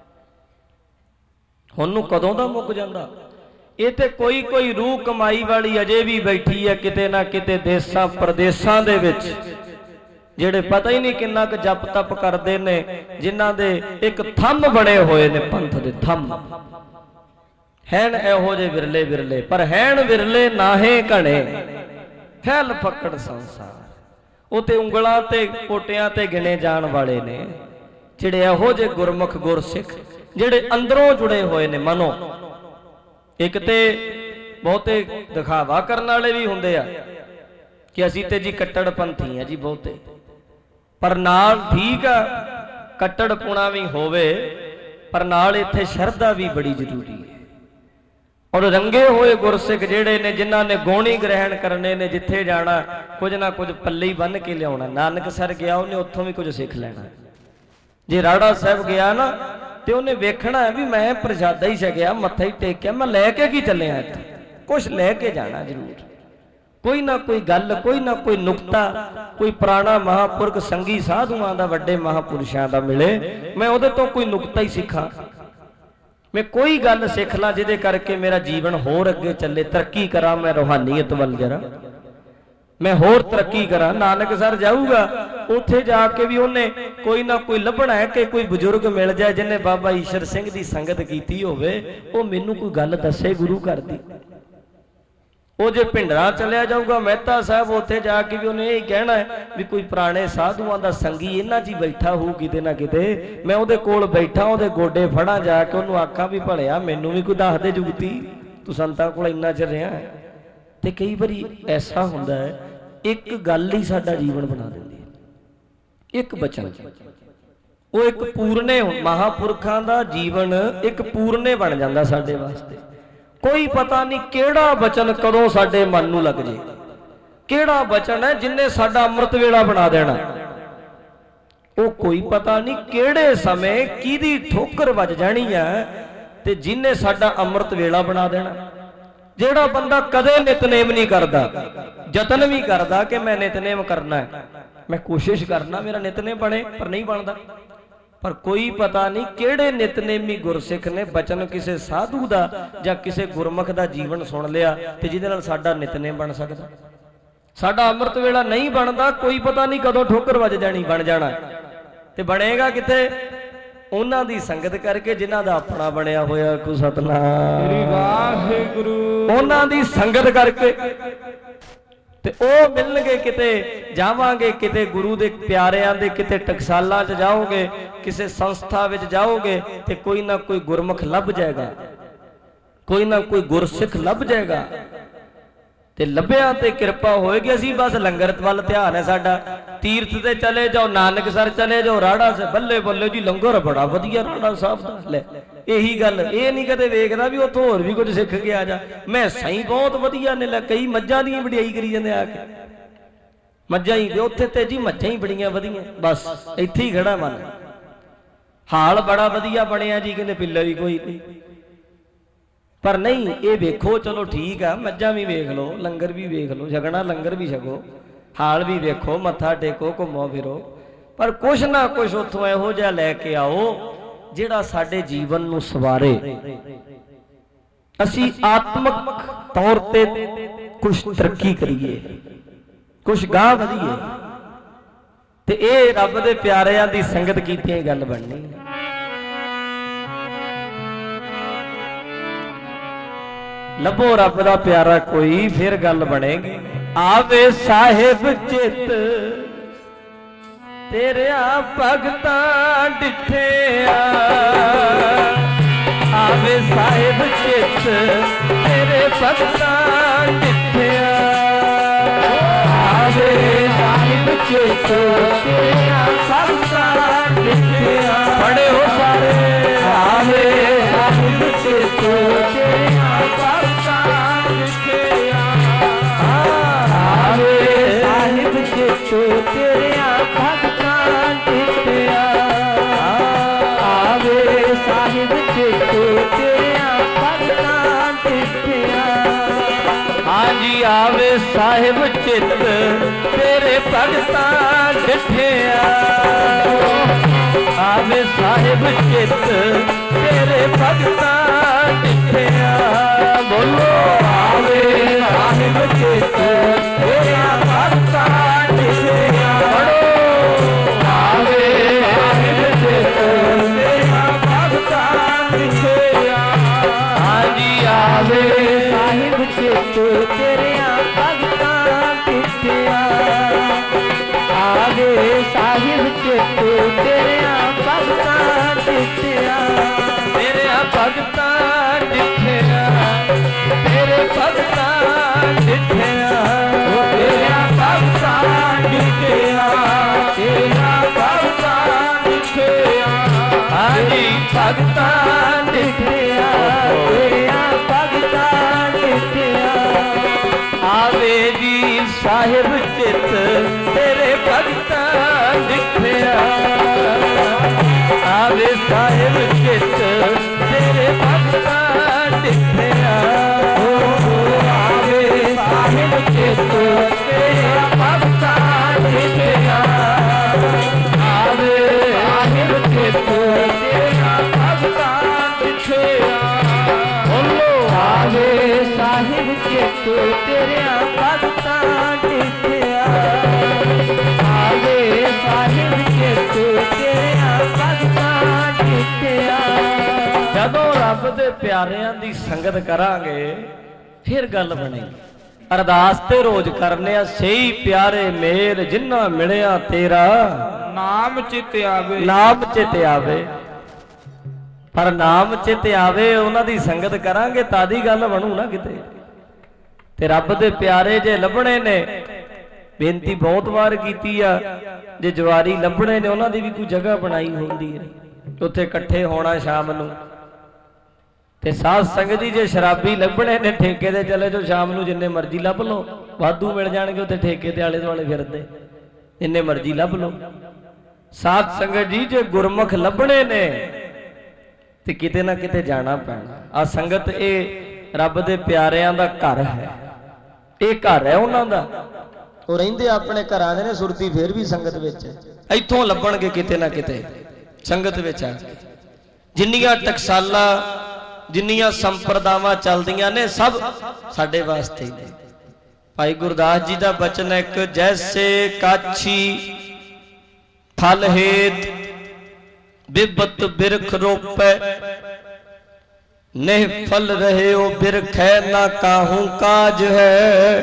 ਹੁਣ ਨੂੰ ਕਦੋਂ ਦਾ ਮੁੱਕ ਜਾਂਦਾ ਇਹ ਤੇ ਕੋਈ ਰੂਹ ਕਮਾਈ ਵਾਲੀ ਅਜੇ ਵੀ ਬੈਠੀ ਹੈ ਕਿਤੇ ਨਾ ਕਿਤੇ ਦੇਸਾਂ ਪ੍ਰਦੇਸਾਂ ਦੇ ਵਿੱਚ ਜਿਹੜੇ ਪਤਾ ਹੀ ਨਹੀਂ ਕਿੰਨਾ ਕੁ ਜਪ ਤਪ ਕਰਦੇ ਨੇ ਜਿਨ੍ਹਾਂ ਦੇ ਇੱਕ ਥੰਮ ਬਣੇ ਹੋਏ ਨੇ ਪੰਥ ਦੇ ਥੰਮ ਹੈਨ ਇਹੋ ਜਿਹੇ ਵਿਰਲੇ ਵਿਰਲੇ ਪਰ ਹੈਨ ਵਿਰਲੇ ਨਾਹੇ ਘਣੇ ਫੈਲ ਫੱਕੜ ਸੰਸਾਰ ਉਹ ਤੇ ਉਂਗਲਾਂ ਤੇ ਕੋਟਿਆਂ ਤੇ ਗਿਣੇ ਜਾਣ ਵਾਲੇ ਨੇ ਜਿਹੜੇ ਇਹੋ ਜਿਹੇ ਗੁਰਮੁਖ ਗੁਰਸਿੱਖ ਜਿਹੜੇ ਅੰਦਰੋਂ ਜੁੜੇ ਹੋਏ ਨੇ ਮਨੋਂ। ਇੱਕ ਤੇ ਬਹੁਤੇ ਦਿਖਾਵਾ ਕਰਨ ਵਾਲੇ ਵੀ ਹੁੰਦੇ ਆ ਕਿ ਅਸੀਂ ਤੇ ਜੀ ਕੱਟੜਪੰਥੀ ਆ ਜੀ ਬਹੁਤੇ, ਪਰ ਨਾਲ ਠੀਕ ਆ ਕੱਟੜਪੁਣਾ ਵੀ ਹੋਵੇ, ਪਰ ਨਾਲ ਇੱਥੇ ਸ਼ਰਧਾ ਵੀ ਬੜੀ ਜ਼ਰੂਰੀ ਹੈ। ਔਰ ਰੰਗੇ ਹੋਏ ਗੁਰਸਿੱਖ ਜਿਹੜੇ ਨੇ, ਜਿਨ੍ਹਾਂ ਨੇ ਗੋਣੀ ਗ੍ਰਹਿਣ ਕਰਨੇ ਨੇ, ਜਿੱਥੇ ਜਾਣਾ ਕੁਝ ਨਾ ਕੁਝ ਪੱਲੇ ਹੀ ਬੰਨ੍ਹ ਕੇ ਲਿਆਉਣਾ। ਨਾਨਕਸਰ ਗਿਆ ਉਹਨੇ ਉੱਥੋਂ ਵੀ ਕੁਝ ਸਿੱਖ ਲੈਣਾ। ਜੇ ਰਾੜਾ ਸਾਹਿਬ ਗਿਆ ਨਾ ਤੇ ਉਹਨੇ ਵੇਖਣਾ ਹੈ ਵੀ ਮੈਂ ਪ੍ਰਸ਼ਾਦਾ ਹੀ ਛਕਿਆ, ਮੱਥਾ ਹੀ ਟੇਕਿਆ, ਮੈਂ ਲੈ ਕੇ ਕੀ ਚੱਲਿਆ ਇੱਥੇ, ਕੁਛ ਲੈ ਕੇ ਜਾਣਾ ਜ਼ਰੂਰ। ਕੋਈ ਨਾ ਕੋਈ ਗੱਲ, ਕੋਈ ਨਾ ਕੋਈ ਨੁਕਤਾ, ਕੋਈ ਪੁਰਾਣਾ ਮਹਾਂਪੁਰਖ ਸੰਗੀ ਸਾਧੂਆਂ ਦਾ, ਵੱਡੇ ਮਹਾਂਪੁਰਸ਼ਾਂ ਦਾ ਮਿਲੇ, ਮੈਂ ਉਹਦੇ ਤੋਂ ਕੋਈ ਨੁਕਤਾ ਹੀ ਸਿੱਖਾਂ, ਮੈਂ ਕੋਈ ਗੱਲ ਸਿੱਖ ਲਾਂ ਜਿਹਦੇ ਕਰਕੇ ਮੇਰਾ ਜੀਵਨ ਹੋਰ ਅੱਗੇ ਚੱਲੇ, ਤਰੱਕੀ ਕਰਾਂ ਮੈਂ ਰੂਹਾਨੀਅਤ ਵੱਲ, ਜਰਾ ਮੈਂ ਹੋਰ ਤਰੱਕੀ ਕਰਾਂ। ਨਾਨਕਸਰ ਜਾਊਗਾ, ਉੱਥੇ ਜਾ ਕੇ ਵੀ ਉਹਨੇ ਕੋਈ ਨਾ ਕੋਈ ਲੱਭਣਾ ਹੈ ਕਿ ਕੋਈ ਬਜ਼ੁਰਗ ਮਿਲ ਜਾਏ ਜਿਹਨੇ ਬਾਬਾ ਈਸ਼ਰ ਸਿੰਘ ਦੀ ਸੰਗਤ ਕੀਤੀ ਹੋਵੇ, ਉਹ ਮੈਨੂੰ ਕੋਈ ਗੱਲ ਦੱਸੇ ਗੁਰੂ ਘਰ ਦੀ। ਉਹ ਜੇ ਭਿੰਡਰਾਂ ਚਲਿਆ ਜਾਊਗਾ ਮਹਿਤਾ ਸਾਹਿਬ, ਉੱਥੇ ਜਾ ਕੇ ਵੀ ਉਹਨੇ ਇਹ ਕਹਿਣਾ ਹੈ ਵੀ ਕੋਈ ਪੁਰਾਣੇ ਸਾਧੂਆਂ ਦਾ ਸੰਗੀ ਇਹਨਾਂ 'ਚ ਹੀ ਬੈਠਾ ਹੋਊ ਕਿਤੇ ਨਾ ਕਿਤੇ, ਮੈਂ ਉਹਦੇ ਕੋਲ ਬੈਠਾ, ਉਹਦੇ ਗੋਡੇ ਫੜਾਂ, ਜਾ ਕੇ ਉਹਨੂੰ ਆਖਾਂ ਵੀ ਭਲਿਆ ਮੈਨੂੰ ਵੀ ਕੋਈ ਦੱਸ ਦੇ ਜੁਗਤੀ, ਤੂੰ ਸੰਤਾਂ ਕੋਲ ਇੰਨਾ ਚਿਰ ਰਿਹਾ। ਤੇ ਕਈ ਵਾਰੀ ਐਸਾ ਹੁੰਦਾ ਹੈ, ਇੱਕ ਗੱਲ ਹੀ ਸਾਡਾ ਜੀਵਨ ਬਣਾ ਦਿੰਦੀ ਹੈ, ਇੱਕ ਬਚਨ, ਉਹ ਇੱਕ ਪੂਰਨੇ। ਮਹਾਂਪੁਰਖਾਂ ਦਾ ਜੀਵਨ ਇੱਕ ਪੂਰਨੇ ਬਣ ਜਾਂਦਾ ਸਾਡੇ ਵਾਸਤੇ। ਕੋਈ ਪਤਾ ਨਹੀਂ ਕਿਹੜਾ ਬਚਨ ਕਦੋਂ ਸਾਡੇ ਮਨ ਨੂੰ ਲੱਗ ਜੇ, ਕਿਹੜਾ ਬਚਨ ਹੈ ਜਿੰਨੇ ਸਾਡਾ ਅੰਮ੍ਰਿਤ ਵੇਲਾ ਬਣਾ ਦੇਣਾ, ਉਹ ਕੋਈ ਪਤਾ ਨਹੀਂ ਕਿਹੜੇ ਸਮੇਂ ਕਿਹਦੀ ਠੋਕਰ ਵੱਜ ਜਾਣੀ ਹੈ ਤੇ ਜਿੰਨੇ ਸਾਡਾ ਅੰਮ੍ਰਿਤ ਵੇਲਾ ਬਣਾ ਦੇਣਾ। ਜਿਹੜਾ ਬੰਦਾ ਕਦੇ ਨਿਤਨੇਮ ਨਹੀਂ ਕਰਦਾ, ਯਤਨ ਵੀ ਕਰਦਾ ਕਿ ਮੈਂ ਨਿਤਨੇਮ ਕਰਨਾ ਹੈ, ਮੈਂ ਕੋਸ਼ਿਸ਼ ਕਰਨਾ ਮੇਰਾ ਨਿਤਨੇਮ ਬਣੇ, ਪਰ ਨਹੀਂ ਬਣਦਾ। ਪਰ ਕੋਈ ਪਤਾ ਨਹੀਂ ਕਿਹੜੇ ਨਿਤਨੇਮੀ ਗੁਰਸਿੱਖ ਨੇ ਬਚਨ ਕਿਸੇ ਸਾਧੂ ਦਾ ਜਾਂ ਕਿਸੇ ਗੁਰਮੁਖ ਦਾ ਜੀਵਨ ਸੁਣ ਲਿਆ ਤੇ ਜਿਹਦੇ ਨਾਲ ਸਾਡਾ ਨਿਤਨੇਮ ਬਣ ਸਕਦਾ, ਸਾਡਾ ਅੰਮ੍ਰਿਤ ਵੇਲਾ ਨਹੀਂ ਬਣਦਾ। ਕੋਈ ਪਤਾ ਨਹੀਂ ਕਦੋਂ ਠੋਕਰ ਵੱਜ ਜਾਣੀ, ਬਣ ਜਾਣਾ। ਤੇ ਬਣੇਗਾ ਕਿੱਥੇ? ਉਹਨਾਂ ਦੀ ਸੰਗਤ ਕਰਕੇ ਜਿਨ੍ਹਾਂ ਦਾ ਆਪਣਾ ਬਣਿਆ ਹੋਇਆ। ਕੋ ਸਤਨਾਮ ਸ੍ਰੀ ਵਾਹਿਗੁਰੂ। ਉਹਨਾਂ ਦੀ ਸੰਗਤ ਕਰਕੇ ਤੇ ਉਹ ਮਿਲਣਗੇ, ਕਿਤੇ ਜਾਵਾਂਗੇ, ਕਿਤੇ ਗੁਰੂ ਦੇ ਪਿਆਰਿਆਂ ਦੇ ਕਿਤੇ ਟਕਸਾਲਾਂ 'ਚ ਜਾਓਗੇ, ਕਿਸੇ ਸੰਸਥਾ ਵਿੱਚ ਜਾਓਗੇ ਤੇ ਕੋਈ ਨਾ ਕੋਈ ਗੁਰਮੁਖ ਲੱਭ ਜਾਏਗਾ, ਕੋਈ ਨਾ ਕੋਈ ਗੁਰਸਿੱਖ ਲੱਭ ਜਾਏਗਾ। ਤੇ ਲੱਭਿਆ ਤੇ ਕਿਰਪਾ ਹੋਏਗੀ। ਅਸੀਂ ਬਸ ਲੰਗਰ ਵੱਲ ਧਿਆਨ ਹੈ ਸਾਡਾ। ਤੀਰਥ ਤੇ ਚਲੇ ਜਾਓ, ਨਾਨਕਸਰ ਚਲੇ ਜਾਓ, ਰਾੜਾ ਸੇ ਬੱਲੇ ਬੱਲੇ ਜੀ ਲੰਗਰ ਬੜਾ ਵਧੀਆ ਰਾੜਾ ਸਾਹਿਬ ਦਾ। ਲੈ ਇਹੀ ਗੱਲ, ਇਹ ਨਹੀਂ ਕਦੇ ਵੇਖਦਾ ਵੀ ਉੱਥੋਂ ਹੋਰ ਵੀ ਕੁਝ ਸਿੱਖ ਕੇ ਆ ਜਾ। ਮੈਂ ਸਹੀ ਬਹੁਤ ਵਧੀਆ ਨੇ, ਲੈ ਕਈ ਮੱਝਾਂ ਦੀ ਵਡਿਆਈ ਕਰੀ ਜਾਂਦੇ ਆ ਕੇ, ਮੱਝਾਂ ਹੀ ਉੱਥੇ ਤੇ ਜੀ ਮੱਝਾਂ ਹੀ ਬੜੀਆਂ ਵਧੀਆ। ਬਸ ਇੱਥੇ ਹੀ ਖੜਾ ਮਨ, ਹਾਲ ਬੜਾ ਵਧੀਆ ਬਣਿਆ ਜੀ, ਕਹਿੰਦੇ ਪਿੱਲਰ ਹੀ ਕੋਈ ਨਹੀਂ। ਪਰ ਨਹੀਂ, ਇਹ ਵੇਖੋ, ਚਲੋ ਠੀਕ ਆ, ਮੱਝਾਂ ਵੀ ਵੇਖ ਲਓ, ਲੰਗਰ ਵੀ ਵੇਖ ਲਓ, ਛਕਣਾ ਲੰਗਰ ਵੀ ਛਕੋ, ਹਾਲ ਵੀ ਵੇਖੋ, ਮੱਥਾ ਟੇਕੋ, ਘੁੰਮੋ ਫਿਰੋ, ਪਰ ਕੁਛ ਨਾ ਕੁਛ ਉੱਥੋਂ ਇਹੋ ਜਿਹਾ ਲੈ ਕੇ ਆਓ ਜਿਹੜਾ ਸਾਡੇ ਜੀਵਨ ਨੂੰ ਸਵਾਰੇ। ਅਸੀਂ ਆਤਮਿਕ ਤੌਰ ਤੇ ਕੁਛ ਤਰੱਕੀ ਕਰੀਏ, ਕੁਛ ਗਾਹ ਵਧੀਏ, ਤੇ ਇਹ ਰੱਬ ਦੇ ਪਿਆਰਿਆਂ ਦੀ ਸੰਗਤ ਕੀਤੀਆਂ ਹੀ ਗੱਲ ਬਣਨੀ। ਲੱਭੋ ਰੱਬ ਦਾ ਪਿਆਰਾ ਕੋਈ, ਫਿਰ ਗੱਲ ਬਣੇਗੀ। ਆਵੇ ਸਾਹਿਬ ਚਿੱਤ ਤੇਰਿਆਂ ਭਗਤਾਂ ਡਿਠਿਆ, ਆਵੇ ਸਾਹਿਬ ਚਿੱਤ ਤੇਰੇ ਭਗਤਾਂ ਡਿਠਿਆ, ਆਵੇ ਸਾਹਿਬ ਚਿੱਤ ਤੇਰਿਆਂ ਭਗਤਾਂ ਡਿਠਿਆ। ਬੜੇ ਹੋ ਸਾਰੇ, ਆਵੇ ਸਾਹਿਬ ਚਿੱਤ ਤੇਰਿਆਂ ਭਗਤਾਂ ਡਿਠਿਆ, ਆਵੇ ਸਾਹਿਬ ਚਿੱਤ ਤੇਰਿਆਂ ਭਗਤਾਂ ਡਿਠਿਆ, ਆਵੇ ਸਾਹਿਬ ਚਿੱਤ ਤੇਰਿਆਂ ਭਗਤਾਂ ਡਿਠਿਆ। ਹਾਂਜੀ ਆਵੇ ਸਾਹਿਬ ਚਿੱਤ ਤੇਰੇ ਭਗਤਾਂ ਡਿਠਿਆ, ਆਵੇ ਸਾਹਿਬ ਚਿੱਤ ਤੇਰੇ ਭਗਤਾਂ ਡਿਠਿਆ। ਬੋਲੋ ਆਵੇ ਸਾਹਿਬ ਚਿੱਤ ਤੇਰਿਆਂ ਭਗਤਾਂ ਡਿਠਿਆ, ਆਵੇ ਸਾਹਿਬ ਚਿੱਤ ਤੇਰਿਆਂ ਭਗਤਾਂ ਡਿਠਿਆ। ਹਾਂਜੀ ਆਵੇ ਸਾਹਿਬ ਚਿੱਤ ਤੇਰਿਆਂ ਭਗਤਾਂ ਡਿਠਿਆ, ਆਵੇ ਸਾਹਿਬ ਚਿੱਤ ਤੇਰਿਆਂ ਭਗਤਾਂ ਤੇਰੇ ਭਗਤਾਂ ਡਿਠਿਆ ਤੇਰੇ ਭਗਤਾਂ ਡਿਠਿਆ ਤੇਰੇ ਭਗਤਾਂ ਡਿਠਿਆ ਤੇਰਾ ਭਗਤਾਂ ਡਿਠਿਆ ਹਾਂਜੀ ਭਗਤਾਂ ਡਿਠਿਆ ਤੇਰਾ ਭਗਤਾਂ ਡਿਠਿਆ ਆਵੇ ਜੀ ਸਾਹਿਬ ਚਿੱਤ ਤੇਰੇ ਭਗਤਾਂ ਡਿਠਿਆ ਆਵੇ ਸਾਹਿਬ ਚਿੱਤ ਤੇਰੇ ਭਗਤਾਂ ਡਿਠਿਆ ਆਵੇ ਸਾਹਿਬ ਚਿੱਤ ਤੇਰੇ ਭਗਤਾਂ ਡਿਠਿਆ ਆਵੇ ਸਾਹਿਬ ਚਿੱਤ ਤੇਰਾ ਭਗਤਾਂ ਡਿਠਿਆ ਬੋਲੋ ਆਵੇ ਸਾਹਿਬ ਚਿੱਤ ਤੇਰਾ ਭਗਤਾਂ ਡਿਠਿਆ ਆਵੇ ਸਾਹਿਬ ਚਿੱਤ ਤੇਰਾ ਭਗਤਾਂ ਡਿਠਿਆ ਜਦੋਂ ਰੱਬ ਦੇ ਪਿਆਰਿਆਂ ਦੀ ਸੰਗਤ ਕਰਾਂਗੇ ਫਿਰ ਗੱਲ ਬਣੇਗੀ। ਅਰਦਾਸ ਤੇ ਰੋਜ਼ ਕਰਨੇ ਆ ਸਹੀ ਪਿਆਰੇ ਮੇਲ ਜਿੰਨਾ ਮਿਲਿਆ ਤੇਰਾ ਨਾਮ ਚਿਤ ਆਵੇ ਨਾਮ ਚਿਤ ਆਵੇ ਪਰ ਨਾਮ ਚਿਤ ਆਵੇ ਉਹਨਾਂ ਦੀ ਸੰਗਤ ਕਰਾਂਗੇ ਤਾਂ ਦੀ ਗੱਲ ਬਣੂ ਨਾ ਕਿਤੇ। ਤੇ ਰੱਬ ਦੇ ਪਿਆਰੇ ਜੇ ਲੱਭਣੇ ਨੇ ਬੇਨਤੀ ਬਹੁਤ ਵਾਰ ਕੀਤੀ ਆ ਜੇ ਜਵਾਰੀ ਲੱਭਣੇ ਨੇ ਉਹਨਾਂ ਦੀ ਵੀ ਕੋਈ ਜਗ੍ਹਾ ਬਣਾਈ ਹੁੰਦੀ ਹੈ ਉੱਥੇ ਇਕੱਠੇ ਹੋਣਾ ਸ਼ਾਮ ਨੂੰ। ਤੇ ਸਾਧ ਸੰਗਤ ਜੀ ਜੇ ਸ਼ਰਾਬੀ ਲੱਭਣੇ ਨੇ ਠੇਕੇ ਤੇ ਚਲੇ ਜਾਓ ਸ਼ਾਮ ਨੂੰ ਜਿੰਨੇ ਮਰਜ਼ੀ ਲੱਭ ਲਓ ਵਾਧੂ ਮਿਲ ਜਾਣਗੇ ਉੱਥੇ ਠੇਕੇ ਤੇ ਆਲੇ ਦੁਆਲੇ ਫਿਰਦੇ ਜਿੰਨੇ ਮਰਜ਼ੀ ਲੱਭ ਲਓ। ਸਾਧ ਸੰਗਤ ਜੀ ਜੇ ਗੁਰਮੁਖ ਲੱਭਣੇ ਨੇ ਤੇ ਕਿਤੇ ਨਾ ਕਿਤੇ ਜਾਣਾ ਪੈਣਾ। ਆ ਸੰਗਤ ਇਹ ਰੱਬ ਦੇ ਪਿਆਰਿਆਂ ਦਾ ਘਰ ਹੈ ਇਹ ਘਰ ਹੈ ਉਹਨਾਂ ਦਾ। ਉਹ ਰਹਿੰਦੇ ਆਪਣੇ ਘਰਾਂ ਦੇ ਨੇ ਸੁਰਤੀ ਫੇਰ ਵੀ ਸੰਗਤ ਵਿੱਚ ਇੱਥੋਂ ਲੱਭਣਗੇ ਕਿਤੇ ਨਾ ਕਿਤੇ ਸੰਗਤ ਵਿੱਚ ਆ ਕੇ। ਜਿੰਨੀਆਂ ਟਕਸਾਲਾਂ ਜਿੰਨੀਆਂ ਸੰਪਰਦਾਵਾਂ ਚੱਲਦੀਆਂ ਨੇ ਸਭ ਸਾਡੇ ਵਾਸਤੇ ਨੇ। ਭਾਈ ਗੁਰਦਾਸ ਜੀ ਦਾ ਬਚਨ ਹੈ ਇੱਕ ਜੈਸੇ ਕਾਛੀ ਫਲ ਹੇਤ ਬਿਬਤ ਬਿਰਖ ਰੋਪੈ ਨਿਹ ਫਲ ਰਹਿਓ ਬਿਰਖੈ ਨਾ ਕਾਹੂ ਕਾਜ ਹੈ।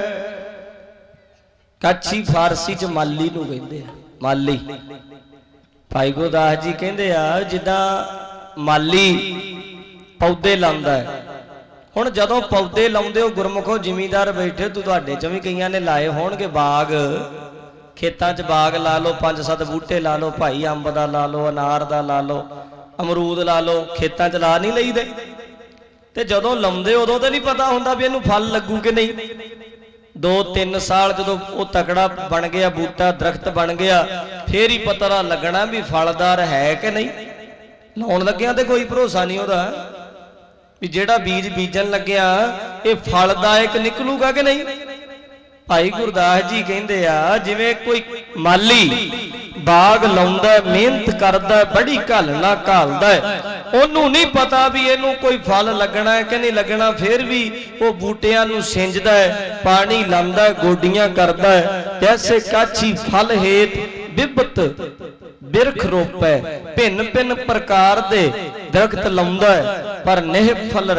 ਕਾਛੀ ਫਾਰਸੀ ਚ ਮਾਲੀ ਨੂੰ ਕਹਿੰਦੇ ਆ ਮਾਲੀ। ਭਾਈ ਗੁਰਦਾਸ ਜੀ ਕਹਿੰਦੇ ਆ ਜਿੱਦਾਂ ਮਾਲੀ ਪੌਦੇ ਲਾਉਂਦਾ ਹੈ। ਹੁਣ ਜਦੋਂ ਪੌਦੇ ਲਾਉਂਦੇ ਹੋ ਗੁਰਮੁਖੋ ਜ਼ਿਮੀਂਦਾਰ ਬੈਠੇ ਤੁਹਾਡੇ ਚ ਵੀ ਕਈਆਂ ਨੇ ਲਾਏ ਹੋਣਗੇ ਬਾਗ ਖੇਤਾਂ 'ਚ ਬਾਗ ਲਾ ਲਓ 5-7 ਬੂਟੇ ਲਾ ਲਓ ਭਾਈ ਅੰਬ ਦਾ ਲਾ ਲਓ ਅਨਾਰ ਦਾ ਲਾ ਲਓ ਅਮਰੂਦ ਲਾ ਲਓ ਖੇਤਾਂ 'ਚ ਲਾ ਨਹੀਂ ਲਈਦੇ। ਤੇ ਜਦੋਂ ਲਾਉਂਦੇ ਉਦੋਂ ਤਾਂ ਨਹੀਂ ਪਤਾ ਹੁੰਦਾ ਵੀ ਇਹਨੂੰ ਫਲ ਲੱਗੂ ਕਿ ਨਹੀਂ। 2-3 ਸਾਲ ਜਦੋਂ ਉਹ ਤਕੜਾ ਬਣ ਗਿਆ ਬੂਟਾ ਦਰਖਤ ਬਣ ਗਿਆ ਫੇਰ ਹੀ ਪਤਾ ਲੱਗਣਾ ਵੀ ਫਲਦਾਰ ਹੈ ਕਿ ਨਹੀਂ। ਲਾਉਣ ਲੱਗਿਆ ਤੇ ਕੋਈ ਭਰੋਸਾ ਨਹੀਂ ਉਹਦਾ ਵੀ ਜਿਹੜਾ ਬੀਜ ਬੀਜਣ ਲੱਗਿਆ ਇਹ ਫਲਦਾਇਕ ਨਿਕਲੂਗਾ ਕਿ ਨਹੀਂ। ਭਾਈ ਗੁਰਦਾਸ ਜੀ ਕਹਿੰਦੇ ਆ ਜਿਵੇਂ ਕੋਈ ਮਾਲੀ ਬਾਗ ਲਾਉਂਦਾ ਮਿਹਨਤ ਕਰਦਾ ਬੜੀ ਘਾਲਣਾ ਘਾਲਦਾ ਉਹਨੂੰ ਨਹੀਂ ਪਤਾ ਵੀ ਇਹਨੂੰ ਕੋਈ ਫਲ ਲੱਗਣਾ ਹੈ ਕਿ ਨਹੀਂ ਲੱਗਣਾ। ਫਿਰ ਵੀ ਉਹ ਬੂਟਿਆਂ ਨੂੰ ਸਿੰਜਦਾ ਹੈ ਪਾਣੀ ਲਾਉਂਦਾ ਗੋਡੀਆਂ ਕਰਦਾ ਹੈ। ਜੈਸੇ ਕਾਛੀ ਫਲ ਹੇਤ ਬਿਬਤ ਬਿਰਖ ਰੋਪੈ ਭਿੰਨ ਭਿੰਨ ਪ੍ਰਕਾਰ ਦੇ ਦਰਖਤ ਲਾਉਂਦਾ ਹੈ ਪਰ ਨਿਹਫਲ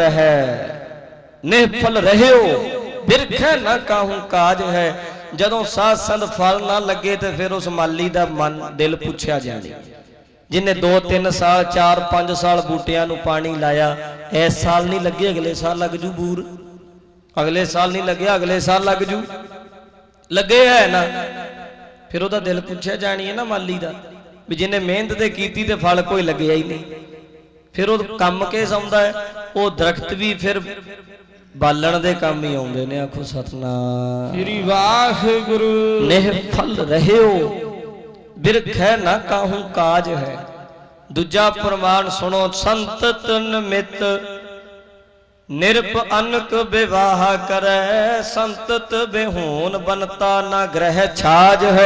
ਰਹਿਓ ਬਿਰਖੈ ਨਾ ਕਾਹੂ ਕਾਜ ਹੈ। ਜਦੋਂ ਸਾਧ ਸੰਤ ਫਲ ਨਾ ਲੱਗੇ ਤੇ ਫਿਰ ਉਸ ਮਾਲੀ ਦਾ ਮਨ ਦਿਲ ਪੁੱਛਿਆ ਜਾਣੀ। ਜਿਨੇ 2-3 ਸਾਲ 4-5 ਸਾਲ ਬੂਟਿਆਂ ਨੂੰ ਪਾਣੀ ਲਾਇਆ ਇਸ ਸਾਲ ਨਹੀਂ ਲੱਗੇ ਅਗਲੇ ਸਾਲ ਲੱਗ ਜੂ ਬੂਰ ਅਗਲੇ ਸਾਲ ਨਹੀਂ ਲੱਗਿਆ ਅਗਲੇ ਸਾਲ ਲੱਗ ਜੂ ਲੱਗੇ ਹੈ ਨਾ। ਫਿਰ ਉਹਦਾ ਦਿਲ ਪੁੱਛਿਆ ਜਾਣੀ ਹੈ ਨਾ ਮਾਲੀ ਦਾ ਵੀ ਜਿਹਨੇ ਮਿਹਨਤ ਤੇ ਕੀਤੀ ਤੇ ਫਲ ਕੋਈ ਲੱਗਿਆ ਹੀ ਨਹੀਂ। ਫਿਰ ਉਹ ਕੰਮ ਕਿਸ ਆਉਂਦਾ ਹੈ ਉਹ ਦਰਖਤ ਵੀ ਫਿਰ ਬਾਲਣ ਦੇ ਕੰਮ ਹੀ ਆਉਂਦੇ ਨੇ। ਆਖੋ ਸਤਨਾਮ ਸ੍ਰੀ ਵਾਹਿਗੁਰੂ। ਨਿਹਫਲ ਰਹਿਓ ਬਿਰਖੈ ਨਾ ਕਾਹੂ ਕਾਜ ਹੈ। ਦੂਜਾ ਪ੍ਰਮਾਣ ਸੁਣੋ ਸੰਤਤ ਨਿਮਿਤ ਨਿਰਪ ਅਨਕ ਵਿਵਾਹ ਕਰੈ ਸੰਤਤ ਬਿਹੂਨ ਬਨਤਾ ਨਾ ਗ੍ਰਹਿ ਛਾਜ ਹੈ।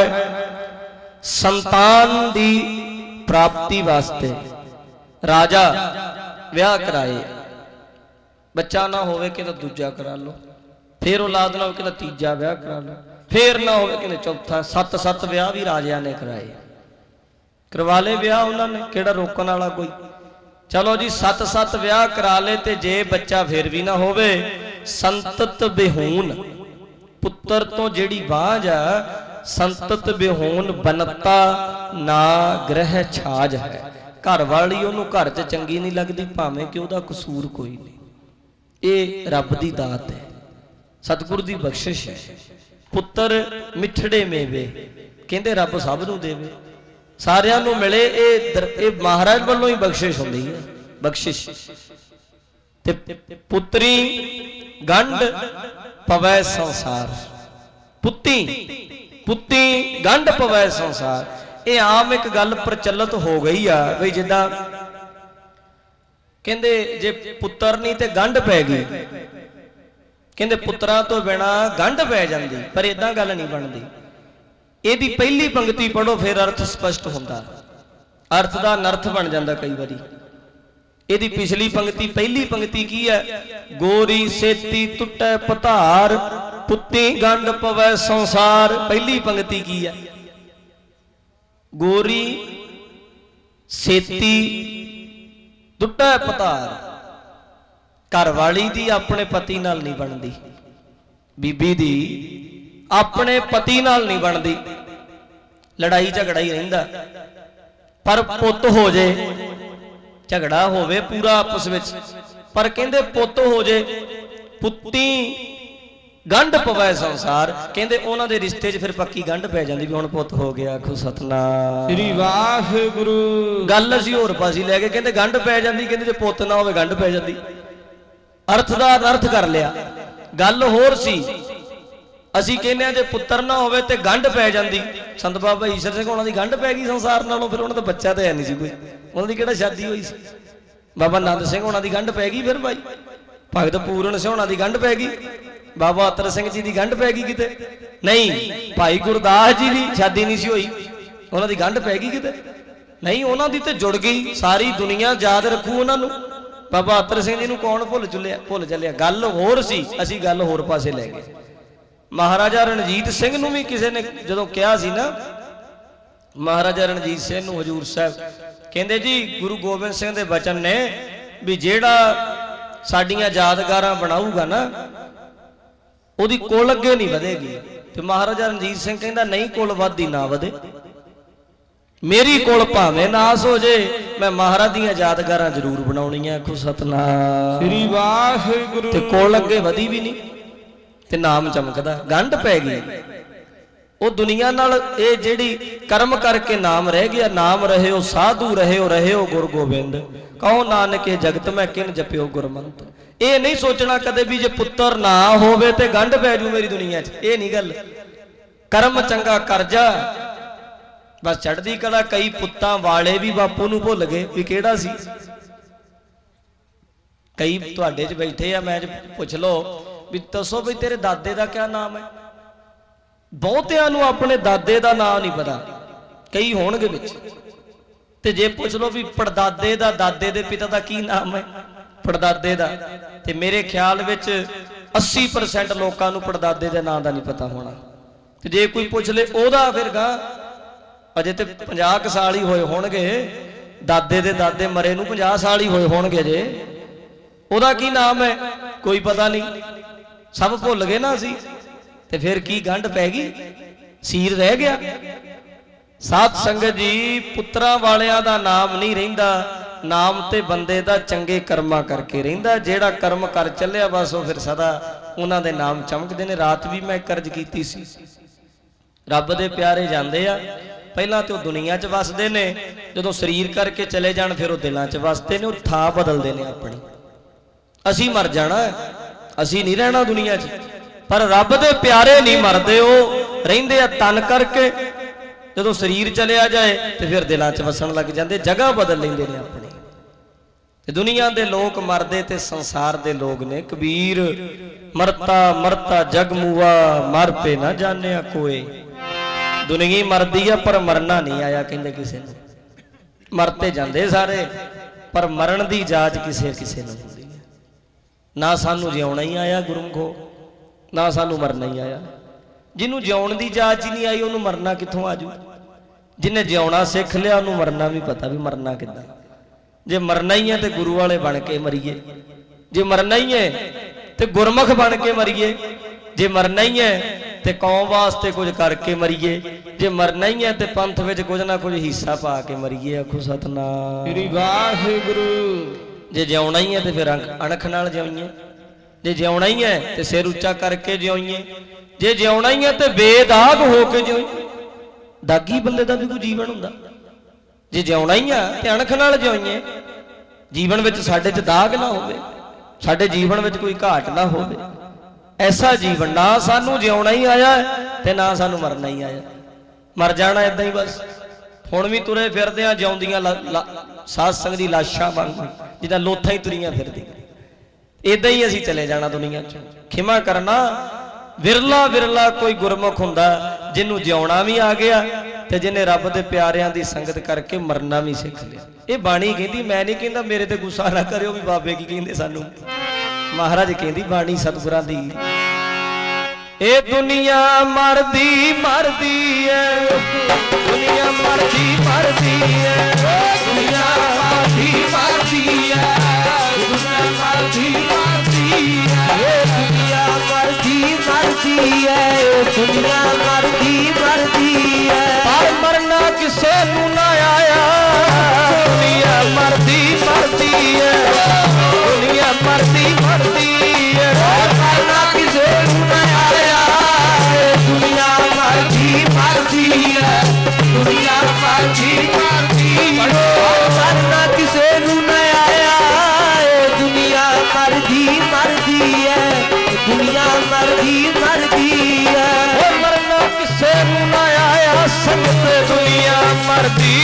ਸੰਤਾਨ ਦੀ ਪ੍ਰਾਪਤੀ ਵਾਸਤੇ ਰਾਜਾ ਵਿਆਹ ਕਰਾਏ ਬੱਚਾ ਨਾ ਹੋਵੇ ਕਿ ਤਾਂ ਦੂਜਾ ਕਰਾ ਲਓ ਫਿਰ ਔਲਾਦ ਨਾ ਹੋਵੇ ਕਿ ਤਾਂ ਤੀਜਾ ਵਿਆਹ ਕਰਾ ਲਓ ਫਿਰ ਨਾ ਹੋਵੇ ਕਿ ਚੌਥਾ 7 ਵਿਆਹ ਵੀ ਰਾਜਿਆਂ ਨੇ ਕਰਾਏ ਕਰਵਾ ਲਏ ਵਿਆਹ ਉਹਨਾਂ ਨੇ ਕਿਹੜਾ ਰੋਕਣ ਵਾਲਾ ਕੋਈ। ਚਲੋ ਜੀ 7 ਵਿਆਹ ਕਰਾ ਲੇ ਤੇ ਜੇ ਬੱਚਾ ਫਿਰ ਵੀ ਨਾ ਹੋਵੇ ਸੰਤਤ ਬਿਹੂਨ ਪੁੱਤਰ ਤੋਂ ਜਿਹੜੀ ਬਾਝ ਆ ਸੰਤਤ ਬਿਹੂਨ ਬਨਤਾ ਨਾ ਗ੍ਰਹਿ ਛਾਜ ਹੈ। घर वाली ਉਹਨੂੰ घर च चंगी नहीं लगती भावें कि ਉਹਦਾ कसूर कोई नहीं। ये रब दी दात है, सतगुरु दी बख्शिश है। पुत्र मिठड़े मेवे कहते रब सब नूं देवे, सारियां नूं मिले। ये महाराज वालों ही बख्शिश होंदी है, बख्शिश। ते पुत्री गंढ पवै संसार, पुत्ती पुत्ती गंढ पवै संसार। ये आम एक गल प्रचलित हो गई आ बई जिद्दां कहंदे जे पुत्र नहीं ते गंढ पै गई, कहंदे पुत्रां तो बिना गंढ पै जांदी, पर इदां गल नहीं बनदी। ਇਹਦੀ पहली पंक्ति पढ़ो फिर अर्थ स्पष्ट होंदा, अर्थ दा अनर्थ बन जांदा कई बारी। ਇਹਦੀ पिछली पंक्ति पहली पंक्ति की है, गोरी सेती टुटै पधार पुत्ती गंढ पवै संसार। पहली पंक्ति की है, गोरी सेती टुटै पधार। घर वाली दी अपने पति नाल नहीं बनती, बीबी दी अपने पति नाल नहीं बनती, लड़ाई झगड़ा ही रहिंदा। पर पुत हो जे, झगड़ा होवे पूरा आपस विच, पर कहंदे पुत हो जे, पुत्ती गंढ पवै संसार। कहंदे उन्हां दे रिश्ते 'च फिर पक्की गंढ पै जांदी भी हुण पुत हो गया। आखो सतनाम श्री वाहिगुरु। गल असीं होर पासे लै गए, कहंदे गंढ पै जांदी, कहंदे जे पुत ना होवे गंढ पै जांदी। अर्थ दा अनर्थ कर लिया। गल होर सी, ਅਸੀਂ ਕਹਿੰਦੇ ਜੇ ਪੁੱਤਰ ਨਾ ਹੋਵੇ ਤੇ ਗੰਢ ਪੈ ਜਾਂਦੀ। ਸੰਤ ਬਾਬਾ ਈਸ਼ਰ ਸਿੰਘ ਉਹਨਾਂ ਦੀ ਗੰਢ ਪੈ ਗਈ ਸੰਸਾਰ ਨਾਲੋਂ, ਫਿਰ ਉਹਨਾਂ ਦਾ ਬੱਚਾ ਤਾਂ ਹੈ ਨਹੀਂ ਸੀ ਕੋਈ, ਉਹਨਾਂ ਦੀ ਕਿਹੜਾ ਸ਼ਾਦੀ ਹੋਈ ਸੀ। ਬਾਬਾ ਆਨੰਦ ਸਿੰਘ ਉਹਨਾਂ ਦੀ ਗੰਢ ਪੈ ਗਈ, ਫਿਰ ਭਾਈ ਭਗਤ ਪੂਰਨ ਸਿੰਘ ਉਹਨਾਂ ਦੀ ਗੰਢ ਪੈ ਗਈ, ਬਾਬਾ ਅਤਰ ਸਿੰਘ ਜੀ ਦੀ ਗੰਢ ਪੈ ਗਈ ਕਿਤੇ ਨਹੀਂ। ਭਾਈ ਗੁਰਦਾਸ ਜੀ ਦੀ ਸ਼ਾਦੀ ਨਹੀਂ ਸੀ ਹੋਈ, ਉਹਨਾਂ ਦੀ ਗੰਢ ਪੈ ਗਈ ਕਿਤੇ ਨਹੀਂ। ਉਹਨਾਂ ਦੀ ਤੇ ਜੁੜ ਗਈ, ਸਾਰੀ ਦੁਨੀਆ ਯਾਦ ਰੱਖੂ ਉਹਨਾਂ ਨੂੰ। ਬਾਬਾ ਅਤਰ ਸਿੰਘ ਜੀ ਨੂੰ ਕੌਣ ਭੁੱਲ ਚੱਲਿਆ। ਗੱਲ ਹੋਰ ਸੀ, ਅਸੀਂ ਗੱਲ ਹੋਰ ਪਾਸੇ ਲੈ ਗਏ। महाराजा रणजीत सिंह नूं भी किसी ने जदों कहा सी ना, महाराजा रणजीत सिंह नूं हजूर साहब कहंदे जी गुरु गोबिंद सिंह दे वचन ने भी जेड़ा साडियां यादगारां बनाऊगा ना ओदी कुल अगे नहीं वधेगी। ते महाराजा रणजीत सिंह कहंदा नहीं, कुल वधदी ना वधे, मेरी कुल भावें नास हो जे, मैं महाराज दीयां यादगारां जरूर बनाउणीआं। आखो सतनाम श्री वाहिगुरु। ते कुल अगे वधी भी नहीं ते नाम चमकदा। गंढ पै गई वो दुनिया नाल, ये जेड़ी कर्म करके नाम रह गया। नाम रहे हो साधु रहे हो गुरु गोबिंद, कहो नानक जगत में किन जपियो गुरमंत। ये नहीं सोचना कदे भी जे पुत्र ना होवे ते गंढ पै जू मेरी दुनिया च, ये नहीं गल। कर्म चंगा कर जा बस चढ़दी कला। कई पुत्तां वाले भी बापू नूं भुल गए भी किहड़ा सी। कई तुहाडे च बैठे आ, मैं पुछ लो भी दसो भी तेरे दादे का क्या नाम है। बहुतियां नूं अपने दादे का नाम नहीं पता, कई होणगे विच। ते जे पुछ लो भी पड़दादे दा, दादे दे पिता का की नाम है, पड़दादे दा, ते मेरे ख्याल विच 80% लोकां नूं पड़दादे दे नाम दा नहीं पता होना। ते जे कोई पुछ ले ओदा फिर गा अजे ते 50 साल ही होए होणगे, दादे दे दादे मरे नूं 50 साल ही होए होणगे, जे ओदा की नाम है कोई पता नहीं। सब भुल गए ना असी, ते फिर की गंढ पै गई, सीर रह गया। साध संगत जी पुत्रा वालियां दा नाम नहीं रहिंदा, नाम ते बंदे दा चंगे कर्मा करके रहिंदा। जेड़ा कर्म कर चलिया बस वो फिर सदा उन्हां दे नाम चमकदे ने। रात भी मैं कर्ज कीती सी, रब दे प्यारे जांदे आ, पहलां ते दुनिया च वसदे ने, जदों शरीर करके चले जाण फिर वो दिलां च वसदे ने, वो थां बदलदे ने अपनी। असी मर जाना, असी नहीं रहना दुनिया च, पर रब दे प्यारे नहीं मरदे, वो रहिंदे आ तन करके। जदों शरीर चलिया जाए तो फिर दिलां च वसन लग जाते, जगह बदल लेंदे ने अपनी। ते दुनिया दे लोग मरदे ते संसार दे लोग ने। कबीर मरता मरता जग मुआ, मर पे ना जाने कोई। दुनिया मरदी है पर मरना नहीं आया, कहंदे किसे नूं। मरते जांदे सारे, पर मरण दी जाच किसे किसे नूं। ना सानू जिउणा ही आया गुरमुखो, ना सानू मरना ही आया। जिन्हों जिउण की जाच ही नहीं आई उन्होंने मरना कित्थों आजू। जिन्हें जिउणा सिख लिया उन्होंने मरना भी पता भी मरना किद्दां। जे मरना ही है तो गुरु वाले बन के मरीए, जे मरना ही है तो गुरमुख बन के मरीए, जे मरना ही है ਤੇ ਕੌਮ ਵਾਸਤੇ ਕੁਝ ਕਰਕੇ ਮਰੀਏ। ਜੇ ਮਰਨਾ ਹੀ ਹੈ ਤੇ ਪੰਥ ਵਿੱਚ ਕੁਝ ਨਾ ਕੁਝ ਹਿੱਸਾ ਪਾ ਕੇ ਮਰੀਏ। ਆਖੋ ਸਤਨਾਮ ਸ੍ਰੀ ਵਾਹਿਗੁਰੂ। ਜੇ ਜਿਉਣਾ ਹੀ ਹੈ ਤੇ ਫਿਰ ਅਣਖ ਨਾਲ ਜਿਉਈਏ। ਜੇ ਜਿਉਣਾ ਹੀ ਹੈ ਤੇ ਸਿਰ ਉੱਚਾ ਕਰਕੇ ਜਿਉਈਏ। ਜੇ ਜਿਉਣਾ ਹੀ ਹੈ ਤੇ ਬੇਦਾਗ ਹੋ ਕੇ ਜਿਉਈਏ। ਦਾਗੀ ਬੰਦੇ ਦਾ ਵੀ ਕੋਈ ਜੀਵਨ ਹੁੰਦਾ। ਜੇ ਜਿਉਣਾ ਹੀ ਆ ਤੇ ਅਣਖ ਨਾਲ ਜਿਉਈਏ। ਜੀਵਨ ਵਿੱਚ ਸਾਡੇ 'ਚ ਦਾਗ ਨਾ ਹੋਵੇ, ਸਾਡੇ ਜੀਵਨ ਵਿੱਚ ਕੋਈ ਘਾਟ ਨਾ ਹੋਵੇ। ਐਸਾ ਜੀਵਨ, ਨਾ ਸਾਨੂੰ ਜਿਉਣਾ ਹੀ ਆਇਆ ਤੇ ਨਾ ਸਾਨੂੰ ਮਰਨਾ ਹੀ ਆਇਆ। ਮਰ ਜਾਣਾ ਏਦਾਂ ਹੀ ਬਸ। ਹੁਣ ਵੀ ਤੁਰੇ ਫਿਰਦੇ ਆ ਜਿਉਂਦੀਆਂ ਸਾਧ ਸੰਗਤ ਦੀ ਲਾਸ਼ਾਂ ਵਾਂਗ, ਜਿੱਦਾਂ ਲੋਥਾਂ ਹੀ ਤੁਰੀਆਂ ਫਿਰਦੀਆਂ। ਏਦਾਂ ਹੀ ਅਸੀਂ ਚਲੇ ਜਾਣਾ ਦੁਨੀਆ 'ਚੋਂ। ਖਿਮਾ ਕਰਨਾ, ਵਿਰਲਾ ਵਿਰਲਾ ਕੋਈ ਗੁਰਮੁਖ ਹੁੰਦਾ ਜਿਹਨੂੰ ਜਿਉਣਾ ਵੀ ਆ ਗਿਆ ਤੇ ਜਿਹਨੇ ਰੱਬ ਦੇ ਪਿਆਰਿਆਂ ਦੀ ਸੰਗਤ ਕਰਕੇ ਮਰਨਾ ਵੀ ਸਿੱਖ ਲਿਆ। ਇਹ ਬਾਣੀ ਕਹਿੰਦੀ, ਮੈਂ ਨਹੀਂ ਕਹਿੰਦਾ, ਮੇਰੇ ਤੇ ਗੁੱਸਾ ਨਾ ਕਰਿਓ ਵੀ ਬਾਬੇ ਕੀ ਕਹਿੰਦੇ ਸਾਨੂੰ। ਮਹਾਰਾਜ ਕਹਿੰਦੀ ਬਾਣੀ ਸਤਿਗੁਰਾਂ ਦੀ, ਇਹ ਦੁਨੀਆ ਮਰਦੀ ਮਰਦੀ ਐ, ਦੁਨੀਆ ਮਰਦੀ ਮਰਦੀ ਐ, ਦੁਨੀਆ ਮਰਦੀ ਮਰਦੀ ਐ, ਦੁਨੀਆ ਮਰਦੀ ਮਰਦੀ ਐ, ਦੁਨੀਆ ਮਰਦੀ ਮਰਦੀ ਐ, ਦੁਨੀਆ ਮਰਦੀ ਮਰਦੀ ਐ, ਪਰ ਮਰਨਾ ਕਿਸੇ ਨੂੰ ਨਾ ਆਇਆ। ਦੁਨੀਆ ਮਰਦੀ ਮਰਦੀ ਐ, ਦੁਨੀਆ ਮਰਦੀ ਮਰਦੀ ਐ, ਮਰਨਾ ਕਿਸੇ ਨੂੰ ਨਾ ਆਇਆ। ਦੁਨੀਆ ਮਰਦੀ ਮਰਦੀ ਐ, ਦੁਨੀਆ ਮਰਦੀ ਮਰਦੀ ਐ, ਮਰਨਾ ਕਿਸੇ ਨੂੰ ਨਾ ਆਇਆ। ਦੁਨੀਆ ਮਰਦੀ ਮਰਦੀ ਐ, ਦੁਨੀਆ ਮਰਦੀ ਮਰਦੀ ਐ, ਮਰਨਾ ਕਿਸੇ ਨੂੰ ਨਾ ਆਇਆ। ਸੰਗਤ ਦੁਨੀਆ ਮਰਦੀ,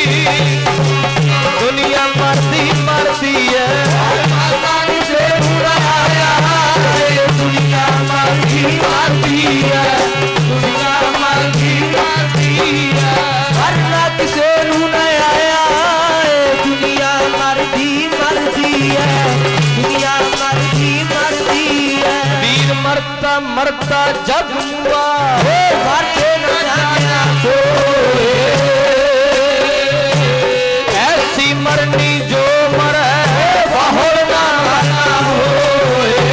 ਦੁਨੀਆ ਮਰਦੀ ਮਰਦੀ ਐ, ਮਰਨਾ ਕਿਸੇ ਨੂੰ ਨਾ ਆਇਆ। ਦੁਨੀਆ ਮਰਦੀ ਮਰਦੀ ਐ, ਦੁਨੀਆ ਮਰਦੀ ਮਰਦੀ ਐ, ਮਰਨਾ ਕਿਸੇ ਨੂੰ ਨਾ ਆਇਆ। ਦੁਨੀਆ ਮਰਦੀ ਮਰਦੀ ਐ, ਦੁਨੀਆ ਮਰਦੀ ਮਰਦੀ ਐ, ਵੀਰ ਮਰਦਾ ਮਰਦਾ ਜਗ ਮੁਆ, ਮਰਦੇ ਨਾ ਜਾਣਿਆ ਕੋਏ। ਐਸੀ ਮਰਨੀ ਜੋ ਮਰੈ ਬਾਹਰ ਨਾ ਮਰਨਾ ਹੋਏ।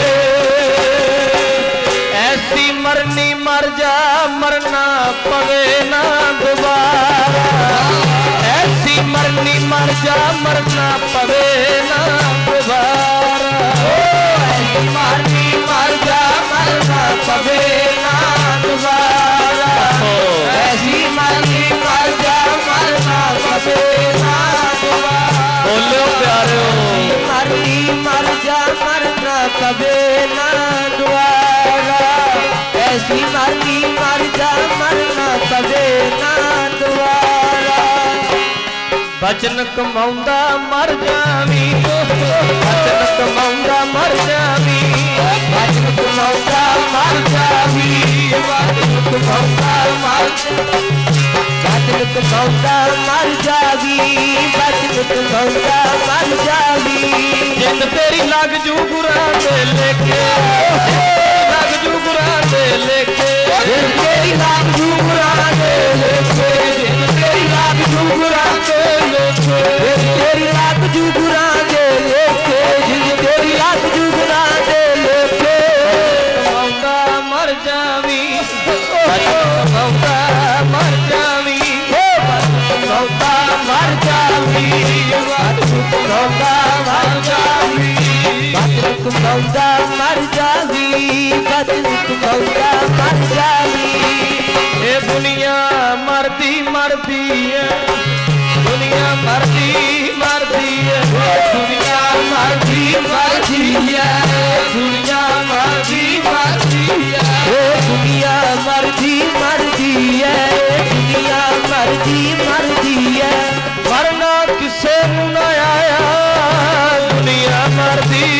ਐਸੀ ਮਰਨੀ ਮਰ ਜਾ, ਮਰਨਾ ਪਵੇ ਨਾ ਦੁਬਾਰਾ। ਐਸੀ ਮਰਨੀ ਮਰ ਜਾ, ਮਰਨਾ ਪਵੇ ਨਾ ਦੁਬਾਰਾ। ਐਸੀ ਮਰਨੀ ਮਰ ਜਾ, ਮਰਨਾ ਪਵੇ ਨਾ ਦੁਬਾਰਾ। ਐਸੀ ਮਰਨੀ ਮਰ ਜਾ, ਮਰਨਾ ਪਵੇ ਨਾ ਦੁਬਾਰਾ। ਬੋਲਿਓ ਪਿਆਰਿਓ, ਮਰਨੀ ਮਰ ਜਾ, ਮਰਨਾ ਪਵੇ ਨਾ ਦੁਬਾਰਾ। ਐਸੀ ਮਰਨੀ ਮਰ ਜਾ, ਮਰਨਾ ਪਵੇ ਨਾ ਦੁਬਾਰਾ। ਬਚਨ ਕਮਾਉਂਦਾ ਮਰ ਜਾਵੀਂ, ਬਚਨ ਕਮਾਉਂਦਾ ਮਰ ਜਾਵੀਂ, ਬਚਨ ਕਮਾਉਂਦਾ ਮਰ ਜਾਵੀਂ, ਬਚਨ ਕਮਾਉਂਦਾ ਮਰ ਜਾਵੀਂ, ਬਚਨ ਕਮਾਉਂਦਾ ਮਰ ਜਾਵੀਂ, ਬਚਨ ਕਮਾਉਂਦਾ ਮਰ ਜਾਵੀਂ। ਜਿੰਦ ਤੇਰੀ ਲੱਗ ਜੂ ਗੁਰਾਂ ਦੇ ਲੇਖੇ, ਲੱਗ ਜੂ ਗੁਰਾਂ ਦੇ ਲੇਖੇ, ਜਿੰਦ ਤੇਰੀ ਲੱਗ ਜੂ ਗੁਰਾਂ ਦੇ ਲੇਖੇ, ਜਿੰਦ ਤੇਰੀ ਲੱਗ ਜੂ ਗੁਰਾਂ ਦੇ ਲੇਖੇ, ਜਿੰਦ ਤੇਰੀ ਲੱਗ ਜੂ ਗੁਰਾਂ ਦੇ ਲੇਖੇ, ਜਿੰਦ ਤੇਰੀ ਲੱਗ ਜੂ ਗੁਰਾਂ ਦੇ ਲੇਖੇ। ਕਮਾਉਂਦਾ ਮਰ ਜਾਵੀਂ, ਕਮਾਉਂਦਾ ਮਰ ਜਾਵੀਂ, ਕਮਾਉਂਦਾ ਮਰ ਜਾਵੀਂ, ਕਮਾਉਂਦਾ ਮਰ ਜਾਵੀਂ, ਕਮਾਉਂਦਾ ਮਰ ਜਾਵੀਂ, ਕਮਾਉਂਦਾ ਮਰ ਜਾਵੀਂ। ਇਹ ਦੁਨੀਆ ਮਰਦੀ ਮਰਦੀ ਐ, ਦੁਨੀਆ ਮਰਦੀ ਮਰਦੀ ਐ, ਦੁਨੀਆ ਮਰਦੀ ਮਰਦੀ ਐ, ਦੁਨੀਆ ਮਰਦੀ ਮਰਦੀ ਐ, ਦੁਨੀਆ ਮਰਦੀ ਮਰਦੀ ਐ, ਦੁਨੀਆ ਮਰਦੀ ਮਰਦੀ ਐ, ਮਰਨਾ ਕਿਸੇ ਨੂੰ ਨਾ ਆਇਆ। ਦੁਨੀਆ ਮਰਦੀ,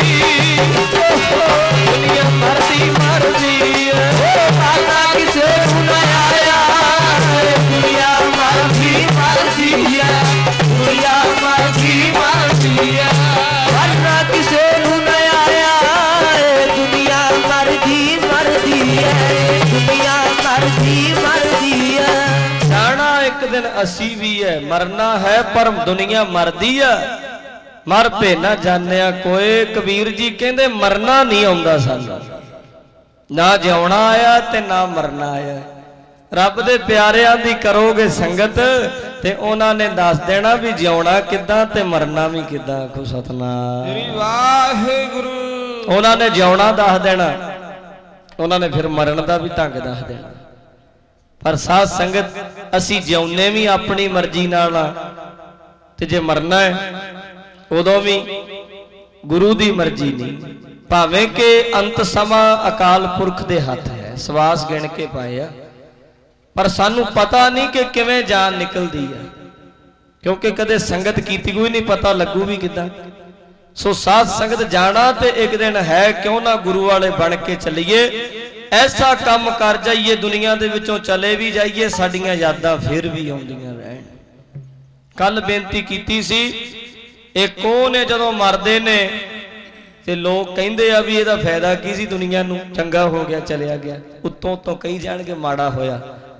ਦੁਨੀਆ ਮਰਦੀ ਮਰਦੀ ਐ, ਮਰਨਾ ਕਿਸੇ ਨੂੰ ਨਾ ਆਇਆ। ਦੁਨੀਆ ਮਰਦੀ ਮਰਦੀ ਐ, ਦੁਨੀਆ ਮਰਦੀ ਮਰਦੀ ਐ, ਮਰਨਾ ਕਿਸੇ ਨੂੰ ਨਾ ਆਇਆ। ਦੁਨੀਆ ਮਰਦੀ ਮਰਦੀ ਐ, ਦੁਨੀਆ ਮਰਦੀ ਮਰਦੀ ਐ, ਜਾਣਾ ਇੱਕ ਦਿਨ ਅਸੀਂ ਵੀ ਹੈ, ਮਰਨਾ ਹੈ ਪਰ ਦੁਨੀਆ ਮਰਦੀ ਆ। ਮਰ ਭੇ ਨਾ ਜਾਣਿਆ ਕੋਏ, ਕਬੀਰ ਜੀ ਕਹਿੰਦੇ ਮਰਨਾ ਨਹੀਂ ਆਉਂਦਾ ਸਾਨੂੰ। ना जिउना आया ते ना मरना आया। रब दे प्यारिਆਂ दी करोगे संगत ते उन्हां ने दस देना भी जिउना किदां ते मरना भी किदां। आखो सतनाम श्री वाहिगुरु। उन्हां ने जिउना दस देना, उन्हां ने फिर मरण दा भी ढंग दस देना। पर साध संगत असी जिउने भी अपनी मर्जी नाल ते जे मरना है उदों भी गुरु दी मर्जी नहीं। भावें के अंत समा अकाल पुरख दे हथ है, सवास गिण के पाए आ, पर सानू पता नहीं कि किवें जान निकलदी है, क्योंकि कदे संगत कीती कोई नहीं, पता लगू भी किदां। सो साध संगत जाना ते एक दिन है, क्यों ना गुरु वाले बन के चलीए, ऐसा काम कर जाइए दुनिया दे विचों चले भी जाइए, साडियां यादां फिर भी आउंदियां रहन। कल बेनती कीती सी, एक ने जदों मरदे ने ते लोग कहिंदे आ भी इहदा फायदा की सी, दुनिया नूं चंगा हो गया चलिया गया। उत्तों तो कही जाणगे माड़ा होया,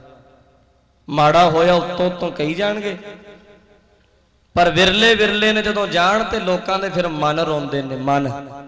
माड़ा होया उत्तों तो कही जाणगे। पर विरले विरले ने जदों जाण ते लोकां दे फिर मन रोंदे ने। मन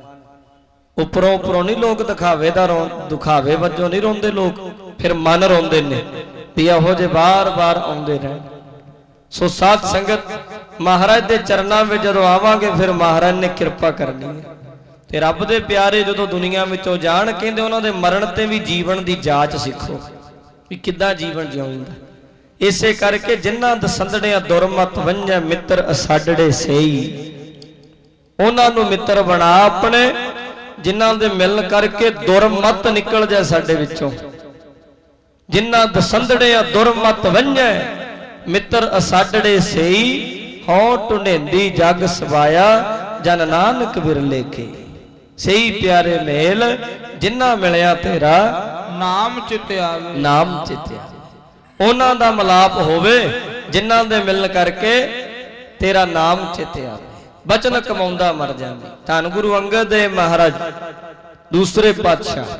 उपरों उपरों नहीं लोग दिखावे दा दुखावे वजों नहीं रोंदे लोग, फिर मन रोंदे ने भी इहो जे बार बार आउंदे रहन। सो साध संगत महाराज दे चरनां विच जदों आवांगे फिर महाराज ने किरपा करनी है। ते रब दे प्यारे जदों दुनिया विचों जाण, कहंदे उन्हां दे मरण ते भी जीवन दी जाच सिखो भी किद्दां जीवन जिउंदा। इसे करके जिन्हां दसंदड़ियां दुरमत वंझे मित्र असाडड़े सही, उन्हां नूं मित्र बना अपने, जिन्हां दे मिलन करके दुरमत निकल जाए साडे विचों। जिन्हां दसंदड़ियां दुरमत वंझे मित्र असाडड़े सही, हों ढुंढेंदी जग सवाया जन नानक बिरले के। सही प्यारे मेल जिन्हां मिलिया तेरा नाम चित आवे, नाम चित आवे। उन्हां दा मलाप होवे जिन्हां दे मिलन करके तेरा नाम चित आवे। बचन कमाउंदा मर जावे। धन गुरु अंगद देव महाराज दूसरे पातशाह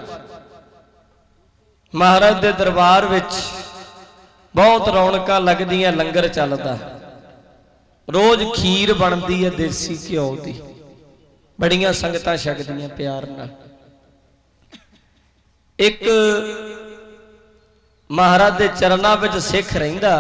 महाराज दे दरबार विच बहुत रौनकां लगदियां, लंगर चलदा, रोज खीर बनदी है देसी घिओ दी, बड़ियां संगतां छकदियां प्यार नाल। एक महाराज दे चरनां विच सिख रहिंदा,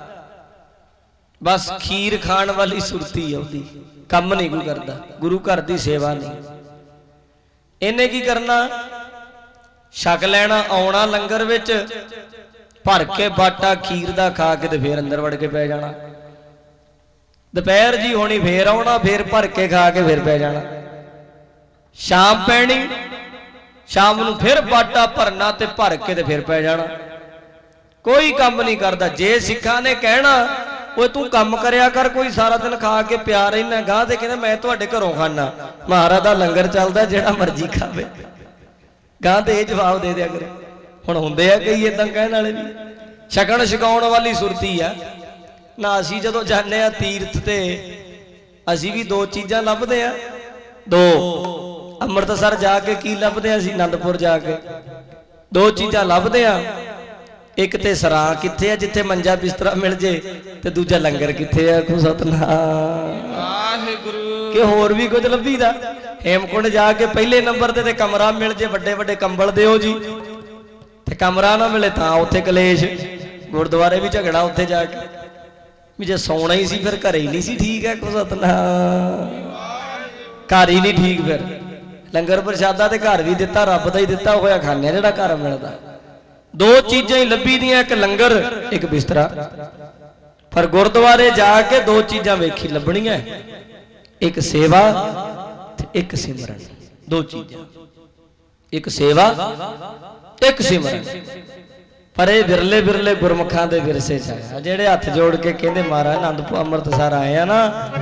बस खीर खाण वाली सुरती है उहदी, कम नहीं कोई करदा, गुरु घर दी सेवा नहीं। इन्हें की करना, छक लैना, आउणा लंगर विच भर के बाटा खीर दा खा के ते फिर अंदर वड़ के पै जाना। दोपहर जी होनी फिर आउणा, फिर भर के खा के फिर पै जाना। शाम पैनी, शाम नूं फिर बाटा भरना ते भर के ते फिर पै जाना। कोई काम नहीं करता। जे सिखा ने कहना वो तू काम करया कर, कोई सारा दिन खा के पिया रहना, गाह ते कहना मैं तुहाडे घरों खाना, महाराज दा लंगर चलदा जिहड़ा मर्जी खावे, गाह ते ये जवाब दे दिया करे। हुण हुंदे आ कई इदां कहण वाले भी, छकण छकाउण वाली सुरती आ ना। असीं जदों जाने आ तीर्थ ते असीं भी दो चीज़ां लभदे आ, दो अमृतसर जाके की लभदे आ, असीं आनंदपुर जाके दो चीज़ां लभदे आ। एक ते सरां कित्थे है जिथे मंजा बिस्तरा मिल जे, ते दूजा लंगर कित्थे है। को सतनाम वाहिगुरु। कि होर भी कुछ लभीदा। हेमकुंड जाके पहले नंबर ते कमरा मिल जे, वड्डे वड्डे कंबल दिओ जी, ते कमरा ना मिले तां उत्थे कलेश, गुरुद्वारे भी झगड़ा उत्थे जाके भी जे सौना ही सी फिर घरे ही नहीं सी ठीक है। को सतनाम घर ही नहीं ठीक, फिर लंगर प्रशादा ते घर भी दिता, रब दा ही दिता होया खाने जिहड़ा घर मिलदा। दो चीज़ां ही लभी दियां, एक लंगर एक बिस्तरा। पर गुरुद्वारे जाके दो चीज़ां वेखी लभणियां, एक सेवा ते एक सिमरन। दो चीज़ां, एक सेवा एक सिमरन। पर ये बिरले बिरले गुरमुखां दे विरसे च आया, जेड़े हथ जोड़ के कहंदे महाराज आनंदपुर अमृतसर आए आ ना,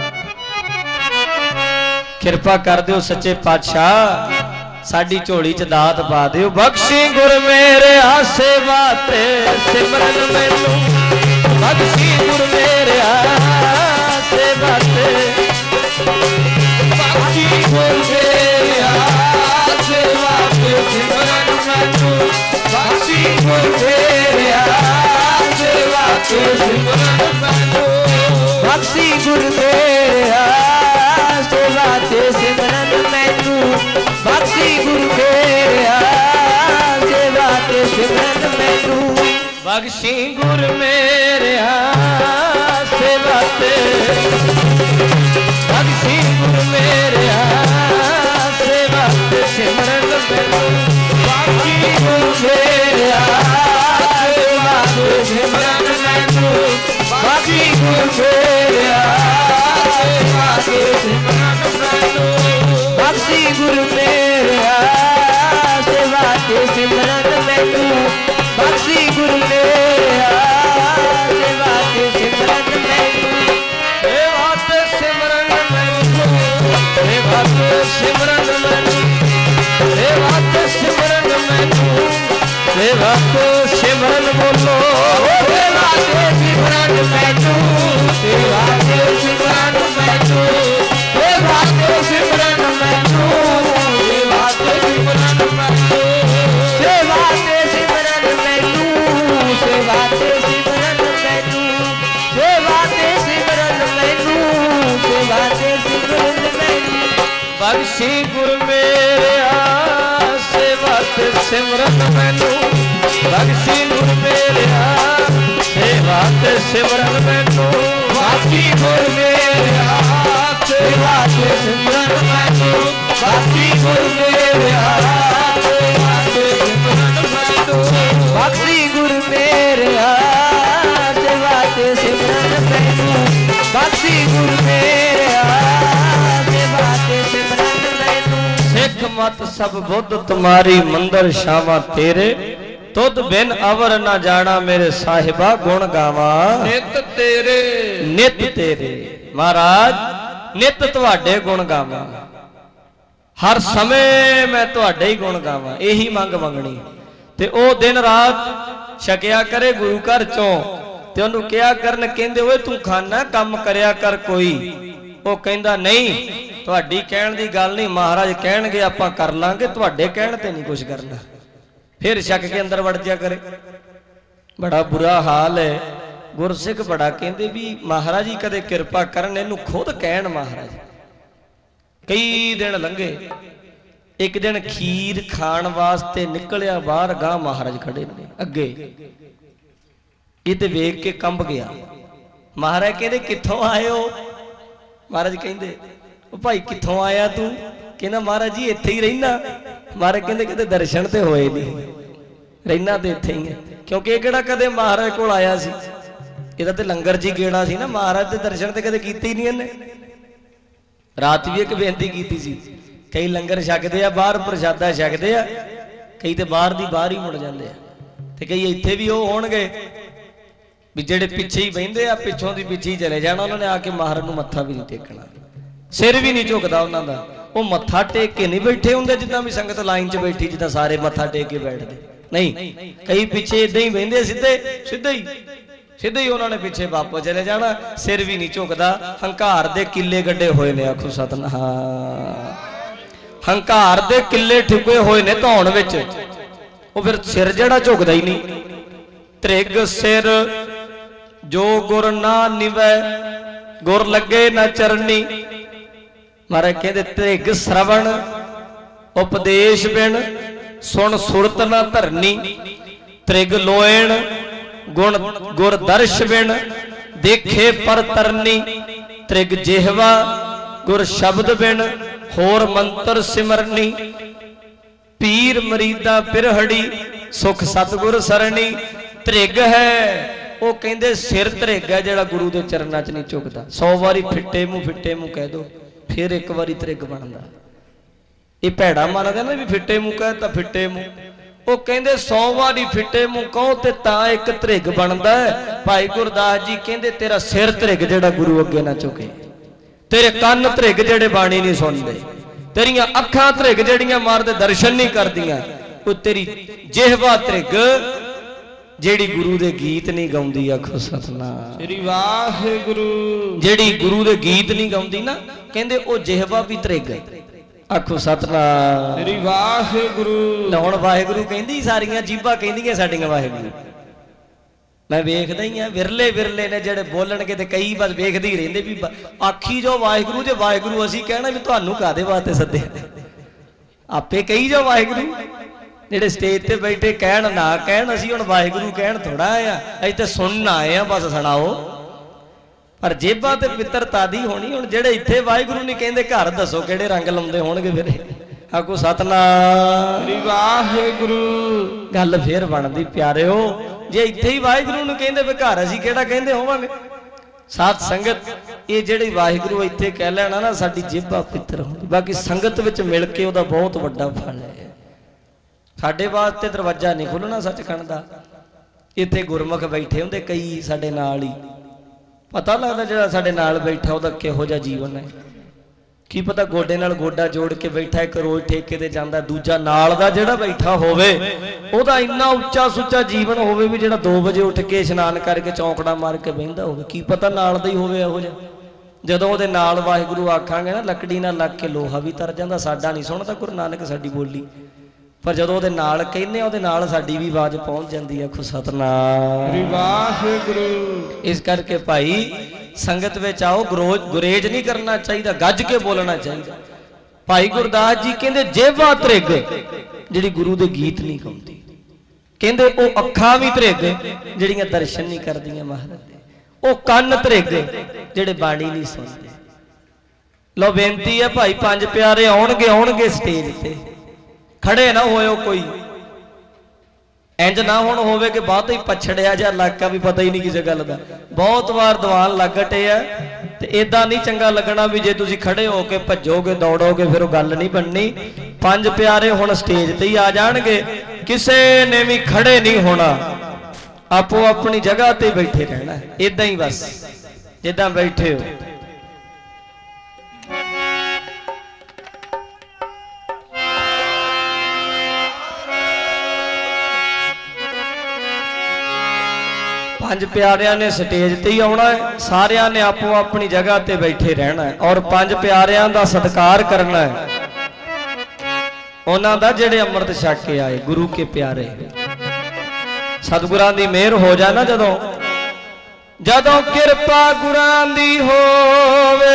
किरपा कर दिओ सच्चे पातशाह, साडी झोली च दात पा दिओ। बख्शी गुर मेरे आसे बाते सिमरन मैनू, बख्शी गुर मेरे आसे बाते, बख्शी गुर मेरे आसे बाते सिमरन मैनू, बख्शी गुर मेरे आसे बाते सिमरन मैनू, बख्शी गुर मेरे आसे बाते सिमरन मैनू, बख्शी गुरु मेरे बख्शी गुर मेरे सेवा ते बख्शी गुर मेरे सेवा ते सिमरन मैनू बख्शी गुर मेरे सेवा ते सिमरन मैनू बख्शी गुर मेरे सेवा ते सिमरन मैनू बख्शी गुर मेरे सेवा ते सिमरन मैनू बख्शी गुरु मेरा सेवा ते सिमरन मैनू सेवा ते सिमरन मैनू सेवा ते सिमरन मैनू सेवा ते सिमरन मैनू सेवा ते सिमरन बोलो सेवा ते सिमरन मैनू सेवा ते सिमरन मैनू सेवा ते सिमरन मैनू सेवा ते सिमरन मैनू सेवा ते सिमरन मैनू सेवा ते सिमरन मैनू सेवा ते सिमरन मैनू सेवा ते सिमरन मैनू बख्शी गुर मेरा सेवा ते सिमरन मैनू बख्शी गुर मेरा सेवा ते सिमरन मैनू बख्शी गुर मेरा सेवा ते सिमरन मैनू बख्शी गुर मेरा सेवा ते सिमरन मैनू बख्शी गुर मेरा सेवा ते सिमरन मैनू बख्शी गुर मेरा सेवा ते सिमरन मैनू सिख मत सब बुद्ध तुम्हारी मंदिर शावा तेरे तुद बिन अवर ना जाना मेरे साहिबा गुण गावा नित तेरे महाराज नित तुहाडे गुण गावा हर समय मैं तुहाडे ही गुण गावा यही मंग मंगनी ते ओ दिन रात छकिया करे गुरु घर चों ते ओनू किया करन कहंदे ओए तू खाना काम करया कर कोई ओ कहंदा नहीं तुहाडी कहण दी गल नहीं महाराज कहणगे आपां कर लांगे तुहाडे कहण ते नहीं कुछ करना फिर छक के अंदर वड़ जा करे बड़ा बुरा हाल है गुरसिख बड़ा कहंदे भी महाराज जी कदे किरपा करन इहनू खुद कहण महाराज कई दिन लंघे एक दिन खीर खाण वास्ते निकलिया बाहर गां महाराज खड़े ने अगे ये ते वेख के कंब गया महाराज कहते कित्थों आए हो महाराज कहते ओ भाई कित्थों आया तू कहना महाराज जी इत्थे ही रहना महाराज कहते किते दर्शन ते होए नहीं रहना ते इत्थे ही है क्योंकि ये किहड़ा कदे महाराज कोल आया सी इहदा ते लंगर जी गेड़ा सी ना महाराज दे दर्शन ते कदे कीते ही नहीं इहने रात भी एक बेनती की सी कई लंगर छकते आ बाहर प्रसादा छकते आ कई तो बाहर दी बाहर ही मुड़ जाते हैं ते कई इत्थे भी वो होणगे भी जेडे पिछे ही बहिंदे आ पिछों दी पिछे ही चले जाना उन्होंने आके महाराज नूं मत्था भी नहीं टेकना सिर भी नहीं झुकदा उन्हां दा वो मत्था टेक के नहीं बैठे हुंदे जिद्दां भी संगत लाइन च बैठी जिद्दां सारे मत्था टेक के बैठदे नहीं कई पिछे इदां ही बहिंदे सीधे ही उन्होंने पिछे वापस चले जाना सिर भी नहीं झुकदा हंकार दे किले गड्ढे होए ने आखो सतनाम हंकार दे किले ठुके होए ने धौण विच वो फिर सिर जड़ा झुकदा ही नहीं त्रिग सिर जो गुर ना निवै गुर लगे ना चरनी महाराज कहते त्रिग श्रवण उपदेश बिन सुन सुरत ना धरनी त्रिग लोएण गुण गुर दर्श बिन देखे पर तरनी त्रिग जिहवा गुर शब्द बिन होर मंत्र सिमरनी पीर मरीदा पिरहड़ी सुख सतगुर सरनी त्रिग है वो कहते सिर त्रिग है जेड़ा गुरु के चरणों च नहीं झुकता 100 बारी फिट्टे मुंह कह दो फिर एक बारी त्रिग बनता ये भैड़ा मानते ना भी फिट्टे मुंह कहता फिट्टे मुंह वो कहते 100 बारी फिट्टे मुंह कहो तो एक त्रिग बनता है भाई गुरदास जी कहते तेरा सिर त्रिग जेड़ा गुरु अगे ना झुके तेरे कन्न त्रिग जेड़े बाणी नहीं सुनते तेरिया अखां त्रिग जेड़ियां मारदे दर्शन नहीं करदियां वो तेरी जिहवा त्रिग जेड़ी गुरु दे गीत नहीं गाउंदी आखो सतनाम श्री वाहिगुरु जेड़ी गुरु दे गीत नहीं गाउंदी ना कहंदे ओ जिहवा भी त्रिग आखो सतनाम श्री वाहिगुरु हुण वाहिगुरु कहंदी सारियां जीभा कहंदियां साडियां वाहिगुरु मैं वेखदा ही विरले विरले ने जेड़े बोलणगे ते कई बस वेखदे ही रहिंदे भी आखी जो वाहिगुरु जे वाहिगुरु असीं कहना भी तुहानू कादे वास्ते सद्दे आपे कही जो वाहिगुरु ਜਿਹੜੇ ਸਟੇਜ ਤੇ ਬੈਠੇ ਕਹਿਣ ਨਾ ਕਹਿਣ, ਅਸੀਂ ਹੁਣ ਵਾਹਿਗੁਰੂ ਕਹਿਣ ਥੋੜਾ ਆ, ਅਸੀਂ ਤਾਂ ਸੁਣਨ ਆਏ ਆ, ਬਸ ਸੁਣਾਓ। ਪਰ ਜੇਬਾਂ ਤੇ ਪਿੱਤਰਤਾ ਦੀ ਹੋਣੀ। ਹੁਣ ਜਿਹੜੇ ਇੱਥੇ ਵਾਹਿਗੁਰੂ ਨਹੀਂ ਕਹਿੰਦੇ, ਘਰ ਦੱਸੋ ਕਿਹੜੇ ਰੰਗ ਲਾਉਂਦੇ ਹੋਣਗੇ ਫਿਰ। ਆਖੋ ਸਤਨਾਮ ਵਾਹਿਗੁਰੂ। ਗੱਲ ਫੇਰ ਬਣਦੀ ਪਿਆਰਿਓ, ਜੇ ਇੱਥੇ ਹੀ ਵਾਹਿਗੁਰੂ ਨੂੰ ਕਹਿੰਦੇ ਵੀ ਘਰ ਅਸੀਂ ਕਿਹੜਾ ਕਹਿੰਦੇ ਹੋਵਾਂਗੇ। ਸਾਧ ਸੰਗਤ ਇਹ ਜਿਹੜੀ ਵਾਹਿਗੁਰੂ ਇੱਥੇ ਕਹਿ ਲੈਣਾ ਨਾ, ਸਾਡੀ ਜੇਬਾਂ ਪਿੱਤਰ ਹੁੰਦੀ। ਬਾਕੀ ਸੰਗਤ ਵਿੱਚ ਮਿਲ ਕੇ ਉਹਦਾ ਬਹੁਤ ਵੱਡਾ ਫਲ ਹੈ। ਸਾਡੇ ਵਾਸਤੇ ਦਰਵਾਜ਼ਾ ਨਹੀਂ ਖੁੱਲਣਾ ਸੱਚਖੰਡ ਦਾ। ਇੱਥੇ ਗੁਰਮੁਖ ਬੈਠੇ ਹੁੰਦੇ ਕਈ ਸਾਡੇ ਨਾਲ ਹੀ, ਪਤਾ ਲੱਗਦਾ ਜਿਹੜਾ ਸਾਡੇ ਨਾਲ ਬੈਠਾ ਉਹਦਾ ਕਿਹੋ ਜਿਹਾ ਜੀਵਨ ਹੈ। ਕੀ ਪਤਾ ਗੋਡੇ ਨਾਲ ਗੋਡਾ ਜੋੜ ਕੇ ਬੈਠਾ, ਇੱਕ ਰੋਜ਼ ਠੇਕੇ ਤੇ ਜਾਂਦਾ, ਦੂਜਾ ਨਾਲ ਦਾ ਜਿਹੜਾ ਬੈਠਾ ਹੋਵੇ ਉਹਦਾ ਇੰਨਾ ਉੱਚਾ ਸੁੱਚਾ ਜੀਵਨ ਹੋਵੇ ਵੀ ਜਿਹੜਾ 2 ਵਜੇ ਉੱਠ ਕੇ ਇਸ਼ਨਾਨ ਕਰਕੇ ਚੌਂਕੜਾ ਮਾਰ ਕੇ ਬਹਿੰਦਾ ਹੋਵੇ। ਕੀ ਪਤਾ ਨਾਲ ਦਾ ਹੀ ਹੋਵੇ ਇਹੋ ਜਿਹਾ। ਜਦੋਂ ਉਹਦੇ ਨਾਲ ਵਾਹਿਗੁਰੂ ਆਖਾਂਗੇ ਨਾ, ਲੱਕੜੀ ਨਾਲ ਲੱਗ ਕੇ ਲੋਹਾ ਵੀ ਤਰ ਜਾਂਦਾ। ਸਾਡਾ ਨਹੀਂ ਸੁਣਦਾ ਗੁਰੂ ਨਾਨਕ ਸਾਡੀ ਬੋਲੀ, ਪਰ ਜਦੋਂ ਉਹਦੇ ਨਾਲ ਕਹਿੰਦੇ ਉਹਦੇ ਨਾਲ ਸਾਡੀ ਵੀ ਆਵਾਜ਼ ਪਹੁੰਚ ਜਾਂਦੀ ਹੈ। ਆਖੋ ਸਤਨਾਮ ਵਾਹਿਗੁਰੂ। ਇਸ ਕਰਕੇ ਭਾਈ ਸੰਗਤ ਵਿੱਚ ਆਓ, ਗੁਰੇਜ ਨਹੀਂ ਕਰਨਾ ਚਾਹੀਦਾ, ਗੱਜ ਕੇ ਬੋਲਣਾ ਚਾਹੀਦਾ। ਭਾਈ ਗੁਰਦਾਸ ਜੀ ਕਹਿੰਦੇ ਜੇਵਾ ਤ੍ਰਿਗ ਜਿਹੜੀ ਗੁਰੂ ਦੇ ਗੀਤ ਨਹੀਂ ਗਾਉਂਦੀ, ਕਹਿੰਦੇ ਉਹ ਅੱਖਾਂ ਵੀ ਤ੍ਰਿਗ ਜਿਹੜੀਆਂ ਦਰਸ਼ਨ ਨਹੀਂ ਕਰਦੀਆਂ ਮਹਾਰਾਜ ਦੇ, ਉਹ ਕੰਨ ਤ੍ਰਿਗ ਜਿਹੜੇ ਬਾਣੀ ਨਹੀਂ ਸੁਣਦੇ। ਲੋ ਬੇਨਤੀ ਹੈ ਭਾਈ, 5 ਪਿਆਰੇ ਆਉਣਗੇ ਸਟੇਜ ਤੇ, ਖੜੇ ਨਾ ਹੋਇਓ ਕੋਈ। ਇੰਜ ਨਾ ਹੁਣ ਹੋਵੇ ਕਿ ਬਹੁਤ ਹੀ ਪਛੜਿਆ ਜਾਂ ਇਲਾਕਾ ਵੀ ਪਤਾ ਹੀ ਨਹੀਂ ਕਿਸੇ ਗੱਲ ਦਾ। ਬਹੁਤ ਵਾਰ ਦੀਵਾਨ ਲੱਗਟੇ ਆ ਤੇ ਇਦਾਂ ਨਹੀਂ ਚੰਗਾ ਲੱਗਣਾ ਵੀ ਜੇ ਤੁਸੀਂ ਖੜੇ ਹੋ ਕੇ ਭੱਜੋਗੇ ਦੌੜੋਗੇ ਫਿਰ ਉਹ ਗੱਲ ਨਹੀਂ ਬਣਨੀ। 5 ਪਿਆਰੇ ਹੁਣ ਸਟੇਜ ਤੇ ਹੀ ਆ ਜਾਣਗੇ, ਕਿਸੇ ਨੇ ਵੀ ਖੜੇ ਨਹੀਂ ਹੋਣਾ, ਆਪੋ ਆਪਣੀ ਜਗ੍ਹਾ ਤੇ ਬੈਠੇ ਰਹਿਣਾ, ਇਦਾਂ ਹੀ ਬਸ ਜਿੱਦਾਂ ਬੈਠੇ ਹੋ। पंज प्यारियां ने स्टेज ते ही आना है, सारियां ने आपो अपनी जगह ते बैठे रहना है और पंज प्यारियां दा सत्कार करना है। उन्हां दा जेड़े अमृत छक के आए गुरु के प्यारे, सतगुरां दी मेहर हो जाए ना, जदों जदों किरपा गुरां दी होवे,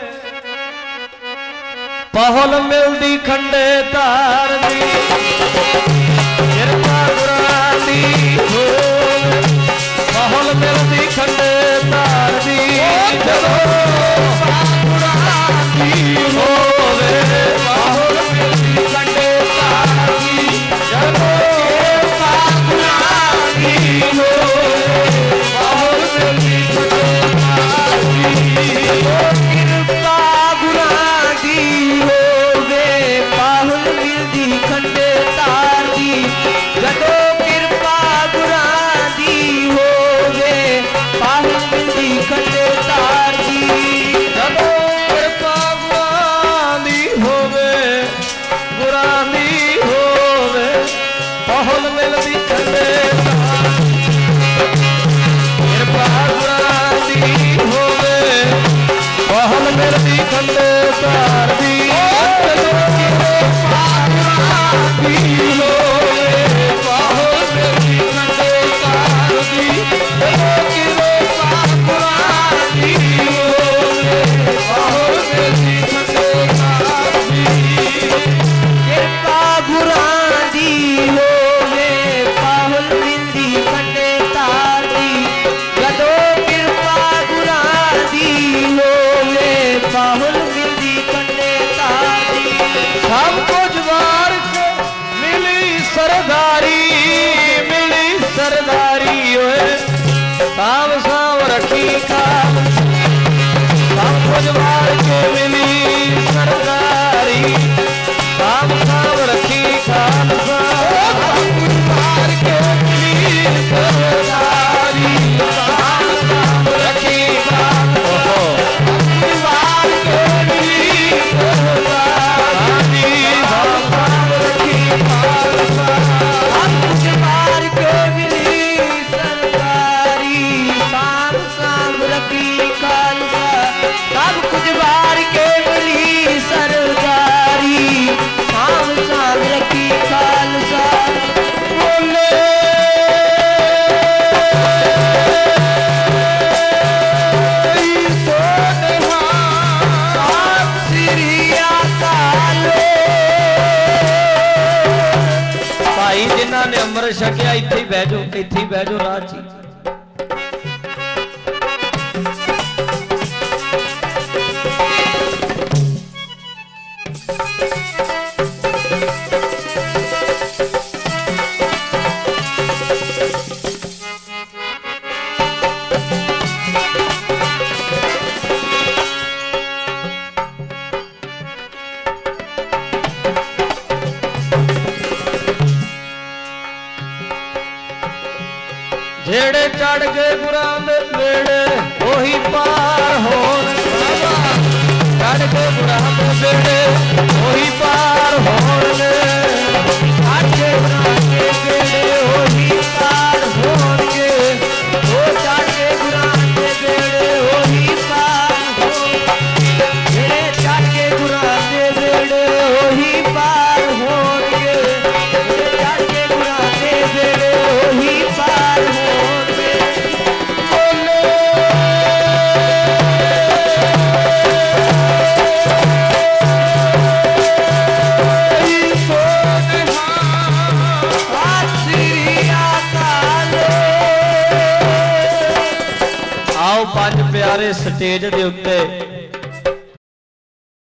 पहल मिलदी खंडे तार दी, किरपा गुरां दी होवे, पहल मिलदी खंडे तार दी, जदों गुरां दी होवे, पहल मिलदी खंडे तार दी, जदों गुरां दी होवे, पहल मिलदी खंडे तार दी, किरपा गुरां दी होवे, पहल मिलदी खंडे तार दी, जदों किरपा गुरां दी होवे, पहल मिलदी खंडे तार दी, जदों किरपा गुरां दी होवे, गुरां दी होवे, पहल मिलदी खंडे तार दी, किरपा गुरां दी होवे, पहल मिलदी खंडे तार दी, जदों किरपा गुरां दी होवे, पहल मिलदी खंडे तार दी, जदों किरपा गुरां दी होवे, पहल मिलदी खंडे तार दी, किरपा गुरां दी होवे, पहल मिलदी खंडे तार दी, जदों किरपा गुरां दी होवे, पहल मिलदी खंडे तार दी, सब कुछ वार के मिली सरदारी होए, साव साव रखी खाल, सब कुछ वार के मिली सरदारी, साव साव रखी खाल, सब कुछ वार के मिली सरदारी, साव साव रखी खाल, वार के मिली सरदारी, साव साव रखी खाल, सब कुछ वार के मिली सरदारी, साव साव रखी खालसा, सब कुछ वार के अमृत छकिया इत्थे ही बह जाओ, इत्थे ही बह जाओ राह च। जेड़े चढ़ गए गुरां दे बेड़े ओही पार होण बाबा, चढ़ गए गुरां दे बेड़े ओही पार होणगे, चढ़ गए गुरां दे बेड़े ओही पार होणगे, ओ चढ़ गए गुरां दे बेड़े ओही पार होणगे, जेड़े चढ़ गए गुरां दे बेड़े ओही पार होणगे, चढ़ गए गुरां दे बेड़े ओही पार होणगे। पांच प्यारे स्टेज दे उत्ते